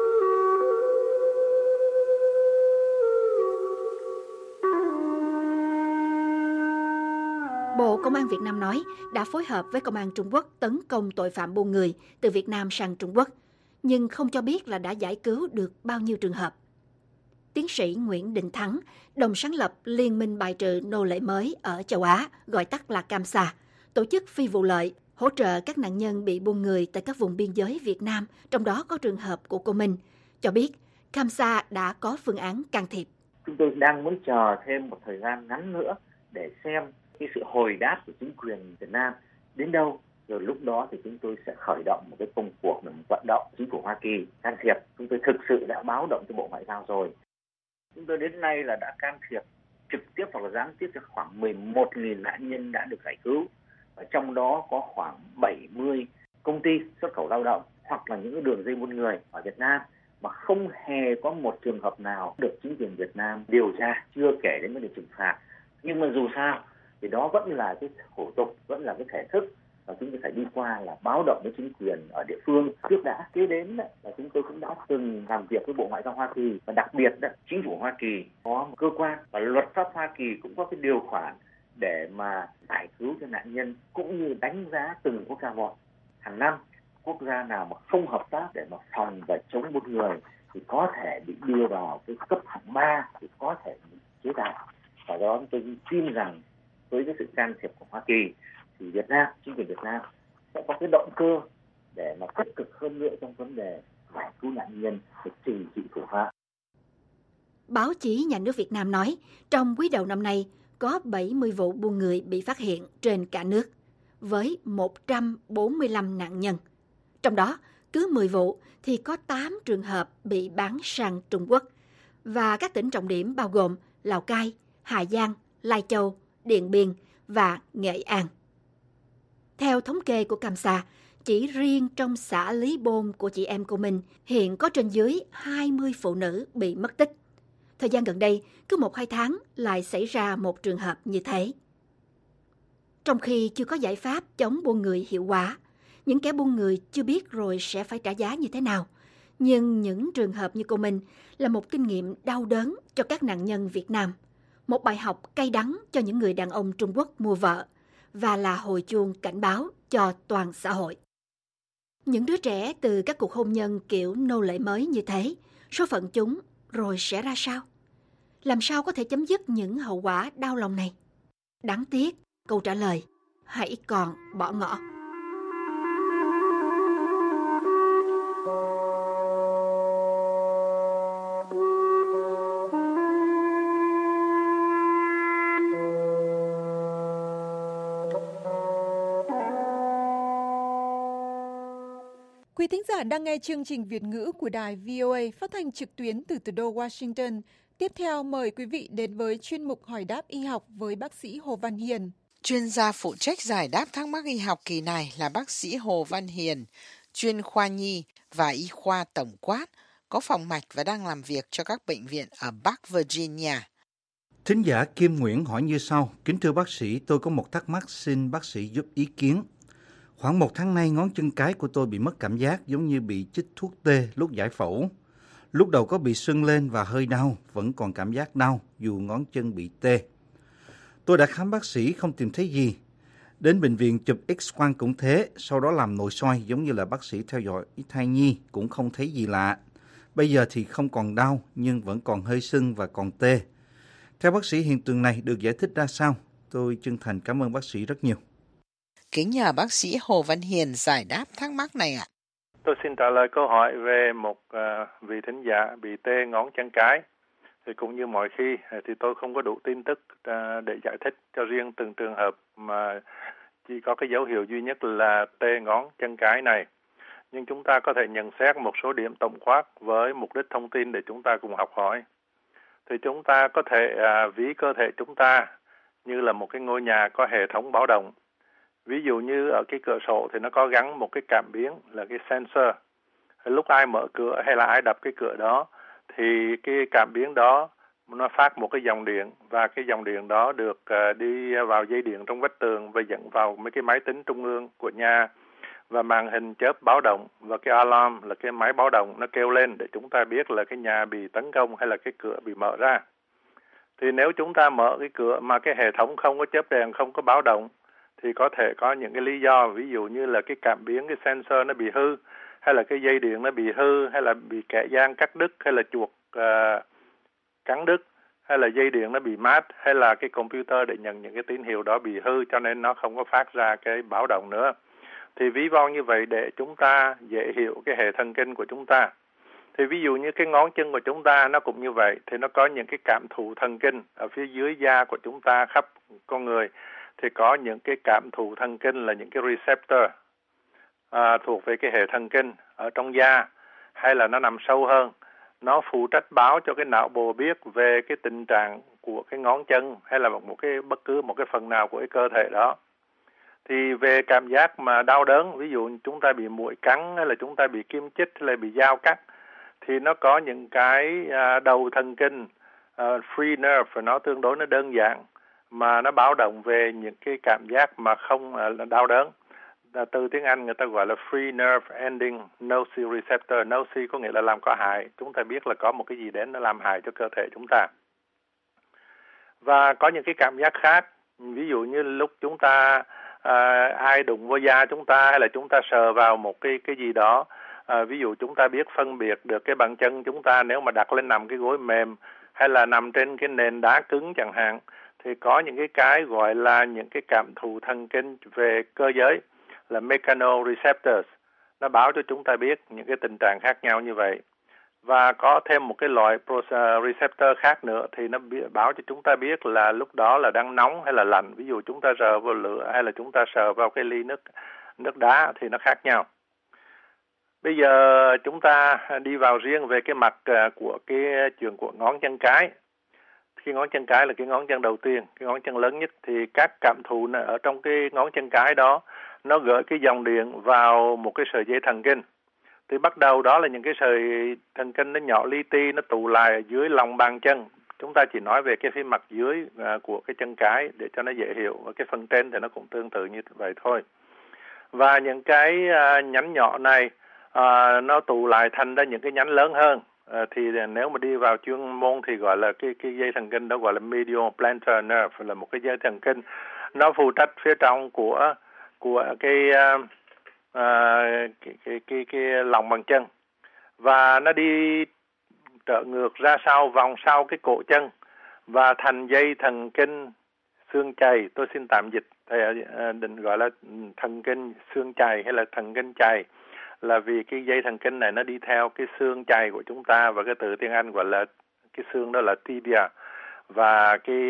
Bộ Công an Việt Nam nói đã phối hợp với Công an Trung Quốc tấn công tội phạm buôn người từ Việt Nam sang Trung Quốc, nhưng không cho biết là đã giải cứu được bao nhiêu trường hợp. Tiến sĩ Nguyễn Đình Thắng, đồng sáng lập Liên minh bài trừ nô lệ mới ở châu Á, gọi tắt là CAMSA, tổ chức phi vụ lợi, hỗ trợ các nạn nhân bị buôn người tại các vùng biên giới Việt Nam, trong đó có trường hợp của cô Minh, cho biết CAMSA đã có phương án can thiệp. Chúng tôi đang muốn chờ thêm một thời gian ngắn nữa để xem cái sự hồi đáp của chính quyền Việt Nam đến đâu, rồi lúc đó thì chúng tôi sẽ khởi động một cái công cuộc, một vận động chính phủ Hoa Kỳ can thiệp. Chúng tôi thực sự đã báo động cho Bộ Ngoại giao rồi. Chúng tôi đến nay là đã can thiệp trực tiếp hoặc là gián tiếp cho khoảng 11.000 nạn nhân đã được giải cứu. Và trong đó có khoảng 70 công ty xuất khẩu lao động hoặc là những cái đường dây buôn người ở Việt Nam mà không hề có một trường hợp nào được chính quyền Việt Nam điều tra, chưa kể đến vấn đề trừng phạt. Nhưng mà dù sao thì đó vẫn là cái thủ tục, vẫn là cái thể thức và chúng tôi phải đi qua là báo động với chính quyền ở địa phương trước đã. Kế đến là chúng tôi cũng đã từng làm việc với Bộ Ngoại giao Hoa Kỳ, và đặc biệt chính phủ Hoa Kỳ có một cơ quan và luật pháp Hoa Kỳ cũng có cái điều khoản để mà giải cứu cho nạn nhân cũng như đánh giá từng quốc gia một. Hàng năm quốc gia nào mà không hợp tác để mà phòng và chống buôn người thì có thể bị đưa vào cái cấp hạng 3, thì có thể bị chế tài. Và đó tôi tin rằng với cái sự can thiệp của Hoa Kỳ thì Việt Nam, chính quyền Việt Nam sẽ có cái động cơ để mà tích cực hơn nữa trong vấn đề giải cứu nạn nhân để trừng trị thủ phạm. Báo chí nhà nước Việt Nam nói trong quý đầu năm nay có 70 vụ buôn người bị phát hiện trên cả nước với 145 nạn nhân. Trong đó, cứ 10 vụ thì có 8 trường hợp bị bán sang Trung Quốc, và các tỉnh trọng điểm bao gồm Lào Cai, Hà Giang, Lai Châu, Điện Biên và Nghệ An. Theo thống kê của CAMSA, chỉ riêng trong xã Lý Bôn của chị em của mình hiện có trên dưới 20 phụ nữ bị mất tích. Thời gian gần đây, cứ 1-2 tháng lại xảy ra một trường hợp như thế. Trong khi chưa có giải pháp chống buôn người hiệu quả, những kẻ buôn người chưa biết rồi sẽ phải trả giá như thế nào. Nhưng những trường hợp như cô Minh là một kinh nghiệm đau đớn cho các nạn nhân Việt Nam, một bài học cay đắng cho những người đàn ông Trung Quốc mua vợ, và là hồi chuông cảnh báo cho toàn xã hội. Những đứa trẻ từ các cuộc hôn nhân kiểu nô lệ mới như thế, số phận chúng rồi sẽ ra sao? Làm sao có thể chấm dứt những hậu quả đau lòng này? Đáng tiếc, câu trả lời hãy còn bỏ ngỏ. Quý thính giả đang nghe chương trình Việt ngữ của đài VOA phát thanh trực tuyến từ thủ đô Washington. Tiếp theo mời quý vị đến với chuyên mục hỏi đáp y học với bác sĩ Hồ Văn Hiền. Chuyên gia phụ trách giải đáp thắc mắc y học kỳ này là bác sĩ Hồ Văn Hiền, chuyên khoa nhi và y khoa tổng quát, có phòng mạch và đang làm việc cho các bệnh viện ở Bắc Virginia. Thính giả Kim Nguyễn hỏi như sau: Kính thưa bác sĩ, tôi có một thắc mắc xin bác sĩ giúp ý kiến. Khoảng 1 tháng nay, ngón chân cái của tôi bị mất cảm giác giống như bị chích thuốc tê lúc giải phẫu. Lúc đầu có bị sưng lên và hơi đau, vẫn còn cảm giác đau dù ngón chân bị tê. Tôi đã khám bác sĩ không tìm thấy gì. Đến bệnh viện chụp X-quang cũng thế, sau đó làm nội soi giống như là bác sĩ theo dõi thai nhi cũng không thấy gì lạ. Bây giờ thì không còn đau nhưng vẫn còn hơi sưng và còn tê. Theo bác sĩ, hiện tượng này được giải thích ra sao? Tôi chân thành cảm ơn bác sĩ rất nhiều. Kính nhờ bác sĩ Hồ Văn Hiền giải đáp thắc mắc này ạ. Tôi xin trả lời câu hỏi về một vị thính giả bị tê ngón chân cái. Thì cũng như mọi khi thì tôi không có đủ tin tức để giải thích cho riêng từng trường hợp mà chỉ có cái dấu hiệu duy nhất là tê ngón chân cái này. Nhưng chúng ta có thể nhận xét một số điểm tổng quát với mục đích thông tin để chúng ta cùng học hỏi. Thì chúng ta có thể ví cơ thể chúng ta như là một cái ngôi nhà có hệ thống báo động. Ví dụ như ở cái cửa sổ thì nó có gắn một cái cảm biến là cái sensor. Lúc ai mở cửa hay là ai đập cái cửa đó thì cái cảm biến đó nó phát một cái dòng điện, và cái dòng điện đó được đi vào dây điện trong vách tường và dẫn vào mấy cái máy tính trung ương của nhà, và màn hình chớp báo động, và cái alarm là cái máy báo động nó kêu lên để chúng ta biết là cái nhà bị tấn công hay là cái cửa bị mở ra. Thì nếu chúng ta mở cái cửa mà cái hệ thống không có chớp đèn, không có báo động, thì có thể có những cái lý do, ví dụ như là cái cảm biến, cái sensor nó bị hư, hay là cái dây điện nó bị hư, hay là bị kẻ gian cắt đứt, hay là chuột cắn đứt, hay là dây điện nó bị mát, hay là cái computer để nhận những cái tín hiệu đó bị hư cho nên nó không có phát ra cái báo động nữa. Thì ví von như vậy để chúng ta dễ hiểu cái hệ thần kinh của chúng ta. Thì ví dụ như cái ngón chân của chúng ta nó cũng như vậy, thì nó có những cái cảm thụ thần kinh ở phía dưới da của chúng ta khắp con người. Thì có những cái cảm thụ thần kinh là những cái receptor thuộc về cái hệ thần kinh ở trong da, hay là nó nằm sâu hơn. Nó phụ trách báo cho cái não bộ biết về cái tình trạng của cái ngón chân hay là bất cứ một cái phần nào của cái cơ thể đó. Thì về cảm giác mà đau đớn, ví dụ chúng ta bị muỗi cắn, hay là chúng ta bị kim chích, hay là bị dao cắt, thì nó có những cái đầu thần kinh free nerve, và nó tương đối nó đơn giản, mà nó báo động về những cái cảm giác mà không đau đớn. Từ tiếng Anh người ta gọi là free nerve ending nociceptor. Noci có nghĩa là làm có hại. Chúng ta biết là có một cái gì đến nó làm hại cho cơ thể chúng ta. Và có những cái cảm giác khác, ví dụ như lúc chúng ta ai đụng vào da chúng ta, hay là chúng ta sờ vào một cái gì đó, ví dụ chúng ta biết phân biệt được cái bàn chân chúng ta nếu mà đặt lên nằm cái gối mềm, hay là nằm trên cái nền đá cứng chẳng hạn, thì có những cái gọi là những cái cảm thụ thần kinh về cơ giới là mechanoreceptors. Nó báo cho chúng ta biết những cái tình trạng khác nhau như vậy. Và có thêm một cái loại receptor khác nữa, thì nó báo cho chúng ta biết là lúc đó là đang nóng hay là lạnh. Ví dụ chúng ta sờ vào lửa, hay là chúng ta sờ vào cái ly nước đá, thì nó khác nhau. Bây giờ chúng ta đi vào riêng về cái mặt của cái chuyện của ngón chân cái. Cái ngón chân cái là cái ngón chân đầu tiên, cái ngón chân lớn nhất, thì các cảm thụ ở trong cái ngón chân cái đó nó gửi cái dòng điện vào một cái sợi dây thần kinh. Thì bắt đầu đó là những cái sợi thần kinh nó nhỏ li ti, nó tụ lại ở dưới lòng bàn chân. Chúng ta chỉ nói về cái phía mặt dưới của cái chân cái để cho nó dễ hiểu, và cái phần trên thì nó cũng tương tự như vậy thôi. Và những cái nhánh nhỏ này nó tụ lại thành ra những cái nhánh lớn hơn. Thì nếu mà đi vào chuyên môn thì gọi là cái dây thần kinh đó gọi là medial plantar nerve, là một cái dây thần kinh nó phụ trách phía trong của cái lòng bàn chân, và nó đi trở ngược ra sau, vòng sau cái cổ chân và thành dây thần kinh xương chày. Tôi xin tạm dịch, định gọi là thần kinh xương chày hay là thần kinh chày, là vì cái dây thần kinh này nó đi theo cái xương chày của chúng ta, và cái từ tiếng Anh gọi là cái xương đó là tibia, và cái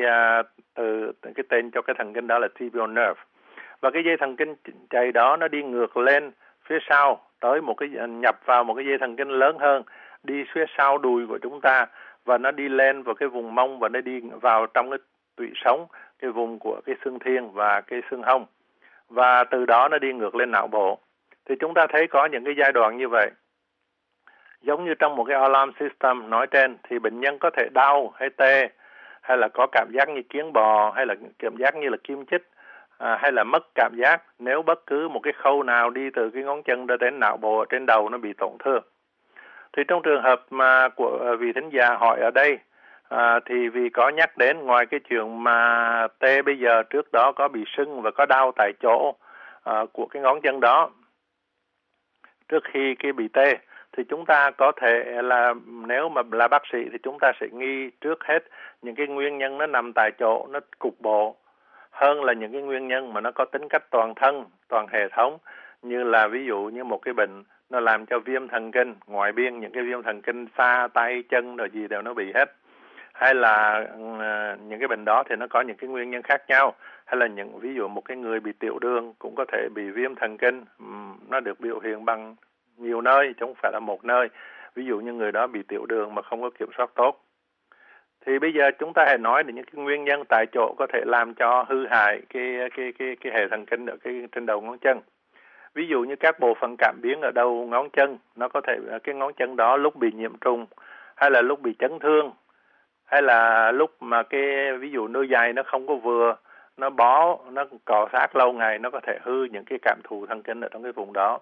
tên cho cái thần kinh đó là tibial nerve. Và cái dây thần kinh chày đó nó đi ngược lên phía sau tới một cái, nhập vào một cái dây thần kinh lớn hơn, đi phía sau đùi của chúng ta, và nó đi lên vào cái vùng mông, và nó đi vào trong cái tủy sống, cái vùng của cái xương thiên và cái xương hông, và từ đó nó đi ngược lên não bộ. Thì chúng ta thấy có những cái giai đoạn như vậy. Giống như trong một cái alarm system nói trên, thì bệnh nhân có thể đau hay tê, hay là có cảm giác như kiến bò, hay là cảm giác như là kim chích, hay là mất cảm giác nếu bất cứ một cái khâu nào đi từ cái ngón chân đến não bộ ở trên đầu nó bị tổn thương. Thì trong trường hợp mà của vị thính giả hỏi ở đây, thì vì có nhắc đến ngoài cái chuyện mà tê bây giờ, trước đó có bị sưng và có đau tại chỗ của cái ngón chân đó trước khi cái bị tê, thì chúng ta có thể là, nếu mà là bác sĩ thì chúng ta sẽ nghi trước hết những cái nguyên nhân nó nằm tại chỗ, nó cục bộ, hơn là những cái nguyên nhân mà nó có tính cách toàn thân, toàn hệ thống, như là ví dụ như một cái bệnh nó làm cho viêm thần kinh ngoại biên, những cái viêm thần kinh xa tay chân rồi gì đều nó bị hết, hay là những cái bệnh đó thì nó có những cái nguyên nhân khác nhau, hay là những ví dụ một cái người bị tiểu đường cũng có thể bị viêm thần kinh, nó được biểu hiện bằng nhiều nơi chứ không phải là một nơi. Ví dụ như người đó bị tiểu đường mà không có kiểm soát tốt. Thì bây giờ chúng ta hãy nói đến những cái nguyên nhân tại chỗ có thể làm cho hư hại cái hệ thần kinh ở trên đầu ngón chân. Ví dụ như các bộ phận cảm biến ở đầu ngón chân, nó có thể cái ngón chân đó lúc bị nhiễm trùng, hay là lúc bị chấn thương, hay là lúc mà cái ví dụ đôi giày nó không có vừa, nó bó, nó cọ sát lâu ngày, nó có thể hư những cái cảm thụ thần kinh ở trong cái vùng đó.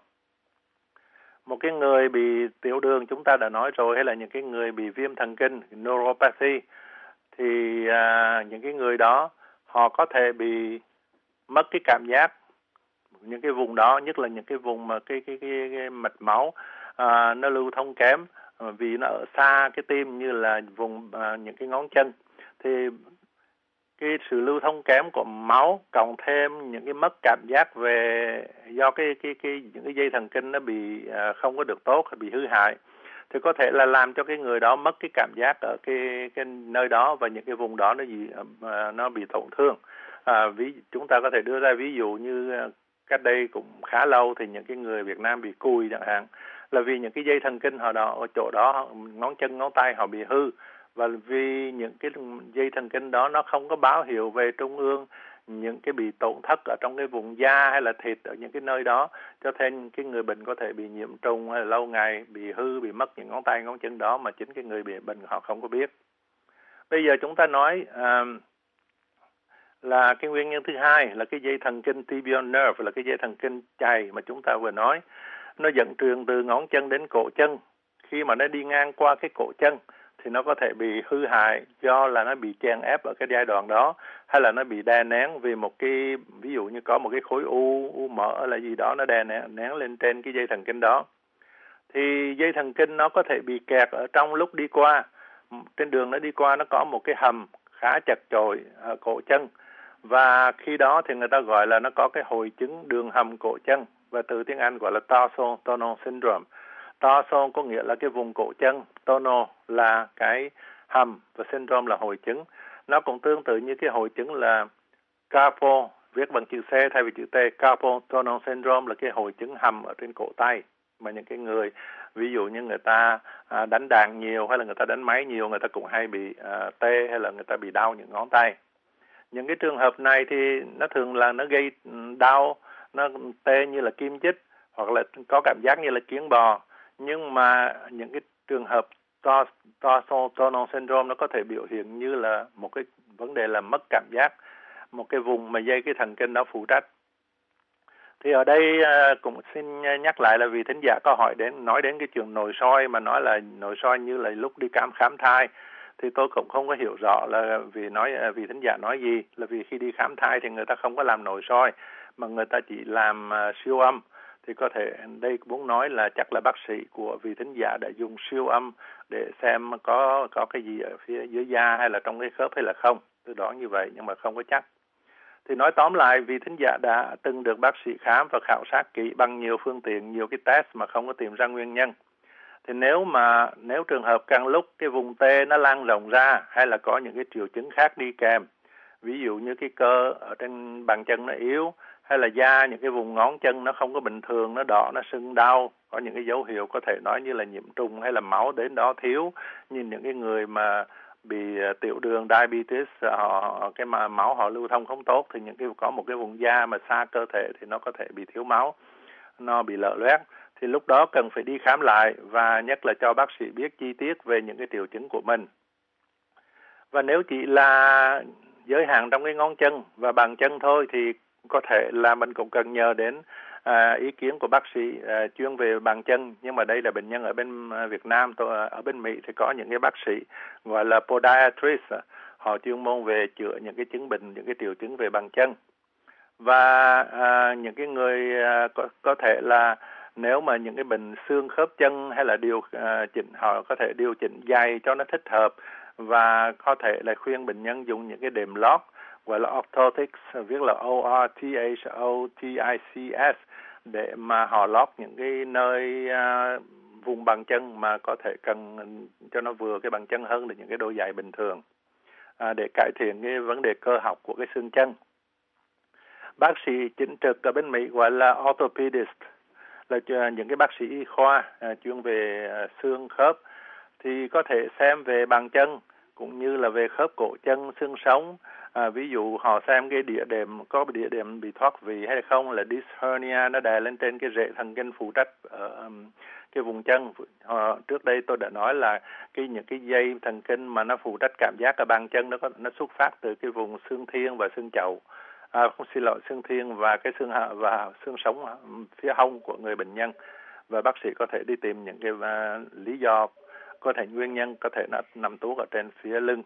Một cái người bị tiểu đường chúng ta đã nói rồi, hay là những cái người bị viêm thần kinh, neuropathy, thì những cái người đó họ có thể bị mất cái cảm giác những cái vùng đó, nhất là những cái vùng mà cái mạch máu nó lưu thông kém vì nó ở xa cái tim, như là vùng những cái ngón chân, thì cái sự lưu thông kém của máu cộng thêm những cái mất cảm giác về do những cái dây thần kinh nó bị không có được tốt, bị hư hại, thì có thể là làm cho cái người đó mất cái cảm giác ở cái nơi đó, và những cái vùng đó nó bị tổn thương. Chúng ta có thể đưa ra ví dụ như cách đây cũng khá lâu thì những cái người Việt Nam bị cùi chẳng hạn, là vì những cái dây thần kinh họ đó ở chỗ đó, ngón chân ngón tay họ bị hư, và vì những cái dây thần kinh đó nó không có báo hiệu về trung ương những cái bị tổn thất ở trong cái vùng da hay là thịt ở những cái nơi đó, cho nên cái người bệnh có thể bị nhiễm trùng hay là lâu ngày bị hư, bị mất những ngón tay ngón chân đó mà chính cái người bị bệnh họ không có biết. Bây giờ chúng ta nói là cái nguyên nhân thứ hai là cái dây thần kinh tibial nerve, là cái dây thần kinh chày mà chúng ta vừa nói. Nó dẫn truyền từ ngón chân đến cổ chân. Khi mà nó đi ngang qua cái cổ chân thì nó có thể bị hư hại do là nó bị chèn ép ở cái giai đoạn đó, hay là nó bị đè nén vì một cái, ví dụ như có một cái khối u mỡ là gì đó nó đè nén lên trên cái dây thần kinh đó. Thì dây thần kinh nó có thể bị kẹt ở trong lúc đi qua. Trên đường nó đi qua nó có một cái hầm khá chật chội ở cổ chân, và khi đó thì người ta gọi là nó có cái hội chứng đường hầm cổ chân, và từ tiếng Anh gọi là tarsal tunnel syndrome. Tarsal có nghĩa là cái vùng cổ chân, tunnel là cái hầm, và syndrome là hội chứng. Nó cũng tương tự như cái hội chứng là carpal, viết bằng chữ C thay vì chữ T. Carpal tunnel syndrome là cái hội chứng hầm ở trên cổ tay, mà những cái người ví dụ như người ta đánh đàn nhiều hay là người ta đánh máy nhiều, người ta cũng hay bị tê hay là người ta bị đau những ngón tay. Những cái trường hợp này thì nó thường là nó gây đau, nó tê như là kim chích, hoặc là có cảm giác như là kiến bò. Nhưng mà những cái trường hợp tarsal tunnel syndrome nó có thể biểu hiện như là một cái vấn đề là mất cảm giác một cái vùng mà dây cái thần kinh đó phụ trách. Thì ở đây cũng xin nhắc lại là vì thính giả có nói đến cái chuyện nội soi, mà nói là nội soi như là lúc đi khám thai, thì tôi cũng không có hiểu rõ là vì thính giả nói gì, là vì khi đi khám thai thì người ta không có làm nội soi mà người ta chỉ làm siêu âm. Thì có thể đây muốn nói là chắc là bác sĩ của vị thính giả đã dùng siêu âm để xem có cái gì ở phía dưới da hay là trong cái khớp hay là không. Tôi đoán như vậy nhưng mà không có chắc. Thì nói tóm lại, vị thính giả đã từng được bác sĩ khám và khảo sát kỹ bằng nhiều phương tiện, nhiều cái test mà không có tìm ra nguyên nhân. Thì nếu trường hợp càng lúc cái vùng tê nó lan rộng ra hay là có những cái triệu chứng khác đi kèm, ví dụ như cái cơ ở trên bàn chân nó yếu, hay là da những cái vùng ngón chân nó không có bình thường, nó đỏ, nó sưng đau, có những cái dấu hiệu có thể nói như là nhiễm trùng hay là máu đến đó thiếu, như những cái người mà bị tiểu đường diabetes, cái mà máu họ lưu thông không tốt, thì có một cái vùng da mà xa cơ thể thì nó có thể bị thiếu máu, nó bị lở loét. Thì lúc đó cần phải đi khám lại, và nhất là cho bác sĩ biết chi tiết về những cái triệu chứng của mình. Và nếu chỉ là giới hạn trong cái ngón chân và bàn chân thôi thì có thể là mình cũng cần nhờ đến ý kiến của bác sĩ chuyên về bàn chân. Nhưng mà đây là bệnh nhân ở bên Việt Nam, ở bên Mỹ thì có những cái bác sĩ gọi là podiatrist, họ chuyên môn về chữa những cái chứng bệnh, những cái triệu chứng về bàn chân. Và những cái người có thể là nếu mà những cái bệnh xương khớp chân hay là họ có thể điều chỉnh giày cho nó thích hợp, và có thể là khuyên bệnh nhân dùng những cái đệm lót gọi là orthotics, viết là ORTHOTICS, để mà họ lót những cái nơi vùng bàn chân mà có thể cần cho nó vừa cái bàn chân hơn là những cái đôi giày bình thường, để cải thiện cái vấn đề cơ học của cái xương chân. Bác sĩ chính trực ở bên Mỹ gọi là orthopedist, là những cái bác sĩ y khoa chuyên về xương khớp, thì có thể xem về bàn chân cũng như là về khớp cổ chân, xương sống. Ví dụ họ xem cái địa đệm bị thoát vị hay không, là disc hernia nó đè lên trên cái rễ thần kinh phụ trách ở cái vùng chân. Trước đây tôi đã nói là những cái dây thần kinh mà nó phụ trách cảm giác ở bàn chân nó xuất phát từ cái vùng xương thiên và xương chậu. Xương thiên và cái xương sống phía hông của người bệnh nhân, và bác sĩ có thể đi tìm những cái lý do, có thể nguyên nhân có thể nó nằm tuốt ở trên phía lưng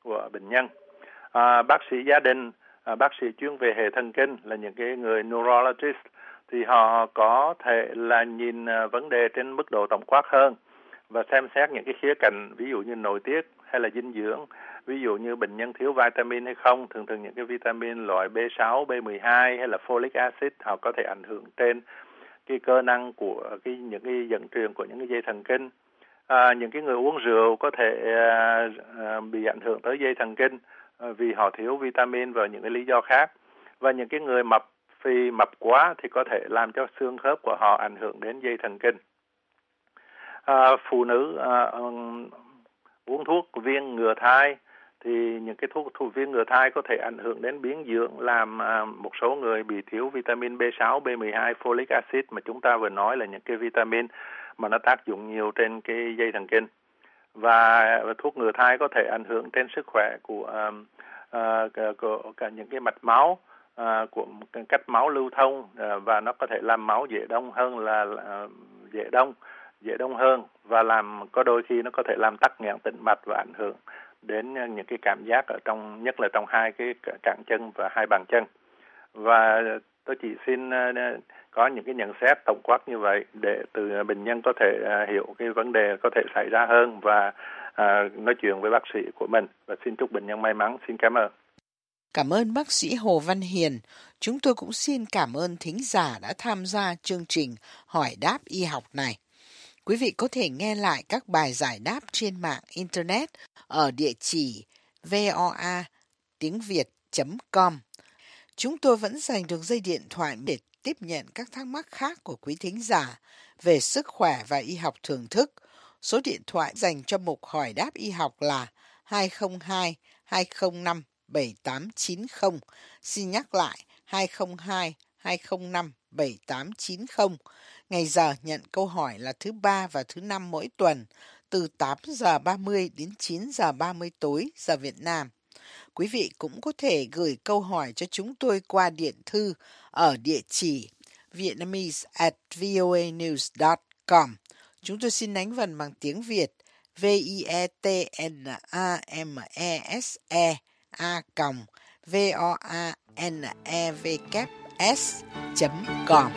của bệnh nhân. Bác sĩ gia đình, bác sĩ chuyên về hệ thần kinh là những cái người neurologist thì họ có thể là nhìn vấn đề trên mức độ tổng quát hơn và xem xét những cái khía cạnh ví dụ như nội tiết hay là dinh dưỡng, ví dụ như bệnh nhân thiếu vitamin hay không, thường những cái vitamin loại B6, B12 hay là folic acid họ có thể ảnh hưởng trên cái cơ năng của những cái dẫn truyền của những cái dây thần kinh. Những cái người uống rượu có thể bị ảnh hưởng tới dây thần kinh vì họ thiếu vitamin và những cái lý do khác. Và những cái người mập quá thì có thể làm cho xương khớp của họ ảnh hưởng đến dây thần kinh. Phụ nữ uống thuốc viên ngừa thai thì những cái thuốc viên ngừa thai có thể ảnh hưởng đến biến dưỡng, làm một số người bị thiếu vitamin B6, B12, folic acid mà chúng ta vừa nói là những cái vitamin mà nó tác dụng nhiều trên cái dây thần kinh. Và thuốc ngừa thai có thể ảnh hưởng đến sức khỏe của cả những cái mạch máu, của cách máu lưu thông, và nó có thể làm máu dễ đông hơn dễ đông hơn, và có đôi khi nó có thể làm tắc nghẽn tĩnh mạch và ảnh hưởng đến những cái cảm giác ở trong, nhất là trong hai cái cẳng chân và hai bàn chân. Và tôi chỉ xin có những cái nhận xét tổng quát như vậy để từ bệnh nhân có thể hiểu cái vấn đề có thể xảy ra hơn và nói chuyện với bác sĩ của mình, và xin chúc bệnh nhân may mắn. Xin cảm ơn. Cảm ơn bác sĩ Hồ Văn Hiền. Chúng tôi cũng xin cảm ơn thính giả đã tham gia chương trình Hỏi đáp y học này. Quý vị có thể nghe lại các bài giải đáp trên mạng Internet ở địa chỉ voa.tiếng.việt.com. Chúng tôi vẫn dành được dây điện thoại để tiếp nhận các thắc mắc khác của quý thính giả về sức khỏe và y học thưởng thức. Số điện thoại dành cho mục Hỏi đáp y học là 202 205 7890. Xin nhắc lại 202 205 7890. Ngày giờ nhận câu hỏi là thứ Ba và thứ Năm mỗi tuần, từ 8 giờ 30 đến 9 giờ 30 tối giờ Việt Nam. Quý vị cũng có thể gửi câu hỏi cho chúng tôi qua điện thư ở địa chỉ vietnamese@voanews.com. Chúng tôi xin đánh vần bằng tiếng Việt vietnamese@voanevks.com.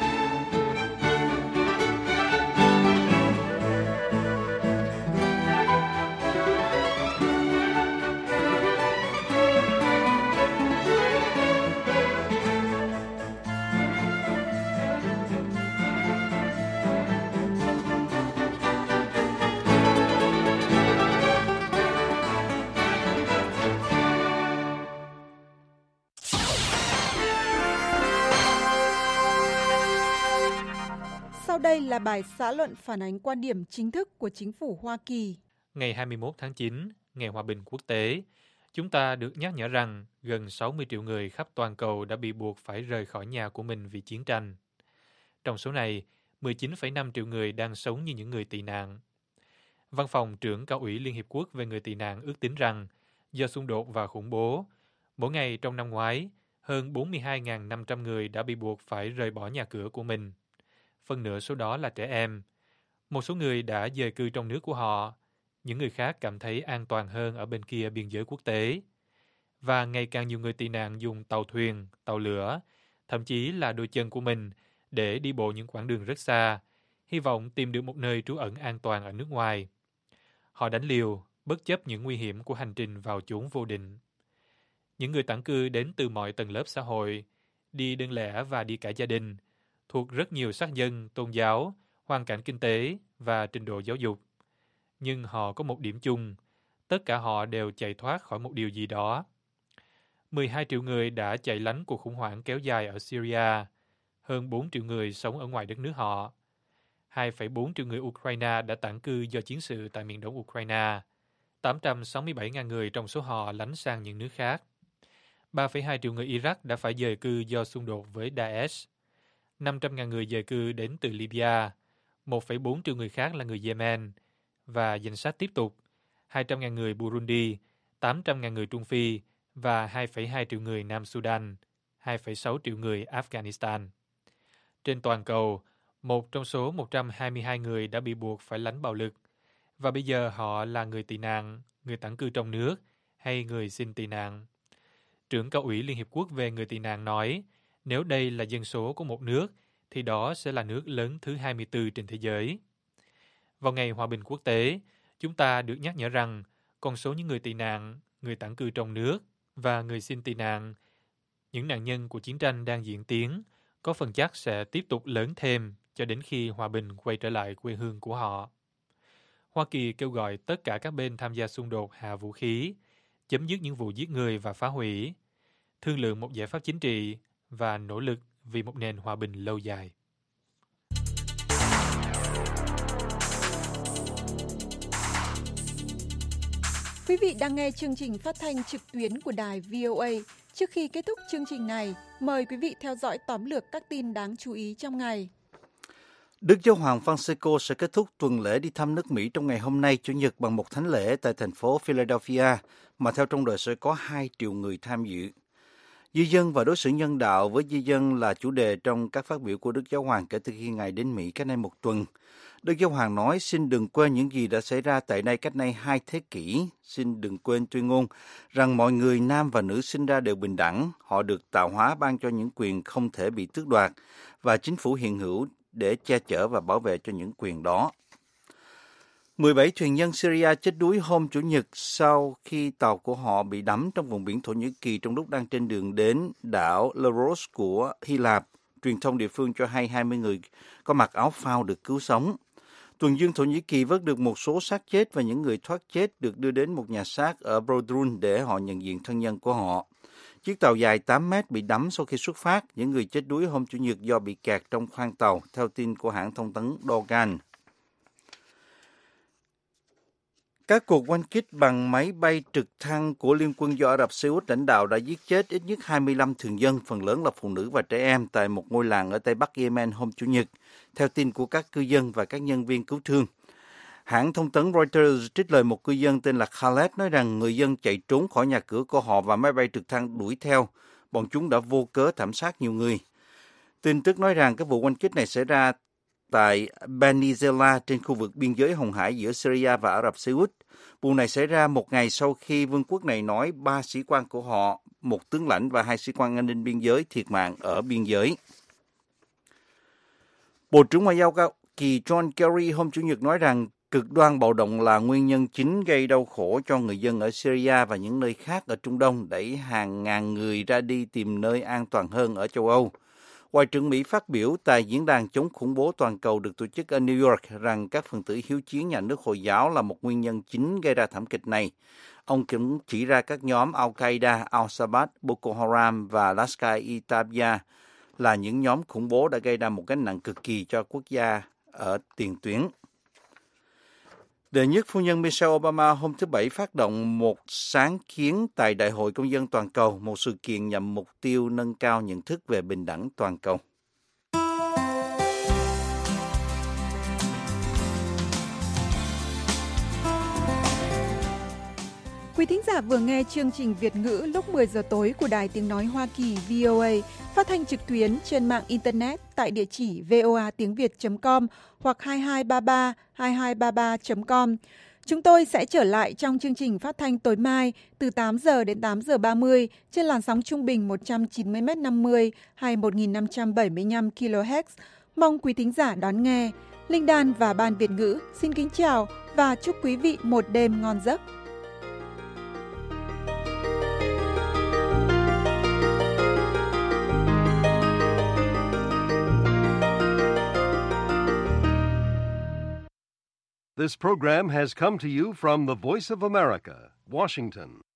Sau đây là bài xã luận phản ánh quan điểm chính thức của chính phủ Hoa Kỳ. Ngày 21 tháng 9, Ngày Hòa bình Quốc tế, chúng ta được nhắc nhở rằng gần 60 triệu người khắp toàn cầu đã bị buộc phải rời khỏi nhà của mình vì chiến tranh. Trong số này, 19,5 triệu người đang sống như những người tị nạn. Văn phòng trưởng Cao ủy Liên Hiệp Quốc về người tị nạn ước tính rằng do xung đột và khủng bố, mỗi ngày trong năm ngoái, hơn 42.500 người đã bị buộc phải rời bỏ nhà cửa của mình. Phần nửa số đó là trẻ em. Một số người đã dời cư trong nước của họ, những người khác cảm thấy an toàn hơn ở bên kia biên giới quốc tế. Và ngày càng nhiều người tị nạn dùng tàu thuyền, tàu lửa, thậm chí là đôi chân của mình để đi bộ những quãng đường rất xa, hy vọng tìm được một nơi trú ẩn an toàn ở nước ngoài. Họ đánh liều, bất chấp những nguy hiểm của hành trình vào chốn vô định. Những người tản cư đến từ mọi tầng lớp xã hội, đi đơn lẻ và đi cả gia đình, thuộc rất nhiều sắc dân, tôn giáo, hoàn cảnh kinh tế và trình độ giáo dục. Nhưng họ có một điểm chung, tất cả họ đều chạy thoát khỏi một điều gì đó. 12 triệu người đã chạy lánh cuộc khủng hoảng kéo dài ở Syria, hơn 4 triệu người sống ở ngoài đất nước họ. 2,4 triệu người Ukraine đã tản cư do chiến sự tại miền đông Ukraine. 867.000 người trong số họ lánh sang những nước khác. 3,2 triệu người Iraq đã phải dời cư do xung đột với Daesh. 500.000 người dời cư đến từ Libya. 1,4 triệu người khác là người Yemen. Và danh sách tiếp tục. 200.000 người Burundi, 800.000 người Trung Phi và 2,2 triệu người Nam Sudan, 2,6 triệu người Afghanistan. Trên toàn cầu, một trong số 122 người đã bị buộc phải lánh bạo lực, và bây giờ họ là người tị nạn, người tản cư trong nước hay người xin tị nạn. Trưởng Cao ủy Liên Hiệp Quốc về người tị nạn nói, nếu đây là dân số của một nước, thì đó sẽ là nước lớn thứ 24 trên thế giới. Vào ngày Hòa bình Quốc tế, chúng ta được nhắc nhở rằng con số những người tị nạn, người tản cư trong nước và người xin tị nạn, những nạn nhân của chiến tranh đang diễn tiến, có phần chắc sẽ tiếp tục lớn thêm cho đến khi hòa bình quay trở lại quê hương của họ. Hoa Kỳ kêu gọi tất cả các bên tham gia xung đột hạ vũ khí, chấm dứt những vụ giết người và phá hủy, thương lượng một giải pháp chính trị và nỗ lực vì một nền hòa bình lâu dài. Quý vị đang nghe chương trình phát thanh trực tuyến của đài VOA. Trước khi kết thúc chương trình này, mời quý vị theo dõi tóm lược các tin đáng chú ý trong ngày. Đức Giáo hoàng Francisco sẽ kết thúc tuần lễ đi thăm nước Mỹ trong ngày hôm nay, Chủ nhật, bằng một thánh lễ tại thành phố Philadelphia, mà theo trong đời sẽ có 2 triệu người tham dự. Di dân và đối xử nhân đạo với di dân là chủ đề trong các phát biểu của Đức Giáo hoàng kể từ khi Ngài đến Mỹ cách nay một tuần. Đức Giáo hoàng nói, xin đừng quên những gì đã xảy ra tại đây cách nay 2 thế kỷ. Xin đừng quên tuyên ngôn rằng mọi người nam và nữ sinh ra đều bình đẳng. Họ được tạo hóa ban cho những quyền không thể bị tước đoạt, và chính phủ hiện hữu để che chở và bảo vệ cho những quyền đó. 17 thuyền nhân Syria chết đuối hôm Chủ nhật sau khi tàu của họ bị đắm trong vùng biển Thổ Nhĩ Kỳ trong lúc đang trên đường đến đảo Leros của Hy Lạp. Truyền thông địa phương cho hay 20 người có mặc áo phao được cứu sống. Tuần dương Thổ Nhĩ Kỳ vớt được một số xác chết và những người thoát chết được đưa đến một nhà xác ở Bodrum để họ nhận diện thân nhân của họ. Chiếc tàu dài 8 mét bị đắm sau khi xuất phát. Những người chết đuối hôm Chủ nhật do bị kẹt trong khoang tàu, theo tin của hãng thông tấn Dogan. Các cuộc oanh kích bằng máy bay trực thăng của Liên quân do Ả Rập Xê Út lãnh đạo đã giết chết ít nhất 25 thường dân, phần lớn là phụ nữ và trẻ em, tại một ngôi làng ở Tây Bắc Yemen hôm Chủ nhật, theo tin của các cư dân và các nhân viên cứu thương. Hãng thông tấn Reuters trích lời một cư dân tên là Khaled nói rằng người dân chạy trốn khỏi nhà cửa của họ và máy bay trực thăng đuổi theo. Bọn chúng đã vô cớ thảm sát nhiều người. Tin tức nói rằng các vụ oanh kích này xảy ra tại Beni Zela trên khu vực biên giới Hồng Hải giữa Syria và Ả Rập Xê Út. Vụ này xảy ra một ngày sau khi vương quốc này nói 3 sĩ quan của họ, 1 tướng lãnh và 2 sĩ quan an ninh biên giới thiệt mạng ở biên giới. Bộ trưởng Ngoại giao Hoa Kỳ John Kerry hôm Chủ nhật nói rằng cực đoan bạo động là nguyên nhân chính gây đau khổ cho người dân ở Syria và những nơi khác ở Trung Đông, đẩy hàng ngàn người ra đi tìm nơi an toàn hơn ở châu Âu. Ngoại trưởng Mỹ phát biểu tại diễn đàn chống khủng bố toàn cầu được tổ chức ở New York rằng các phần tử hiếu chiến nhà nước Hồi giáo là một nguyên nhân chính gây ra thảm kịch này. Ông cũng chỉ ra các nhóm Al-Qaeda, Al-Shabaab, Boko Haram và Lashkar-e-Taiba là những nhóm khủng bố đã gây ra một gánh nặng cực kỳ cho quốc gia ở tiền tuyến. Đệ nhất phu nhân Michelle Obama hôm thứ Bảy phát động một sáng kiến tại Đại hội Công dân Toàn cầu, một sự kiện nhằm mục tiêu nâng cao nhận thức về bình đẳng toàn cầu. Quý thính giả vừa nghe chương trình Việt ngữ lúc 10 giờ tối của Đài Tiếng Nói Hoa Kỳ VOA, phát thanh trực tuyến trên mạng Internet tại địa chỉ voatiengviet.com hoặc 2233 Chúng tôi sẽ trở lại trong chương trình phát thanh tối mai từ 8 giờ đến 8 giờ 30 trên làn sóng trung bình 190m50 hay 1575 kHz. Mong quý thính giả đón nghe. Linh Đan và Ban Việt ngữ xin kính chào và chúc quý vị một đêm ngon giấc. This program has come to you from the Voice of America, Washington.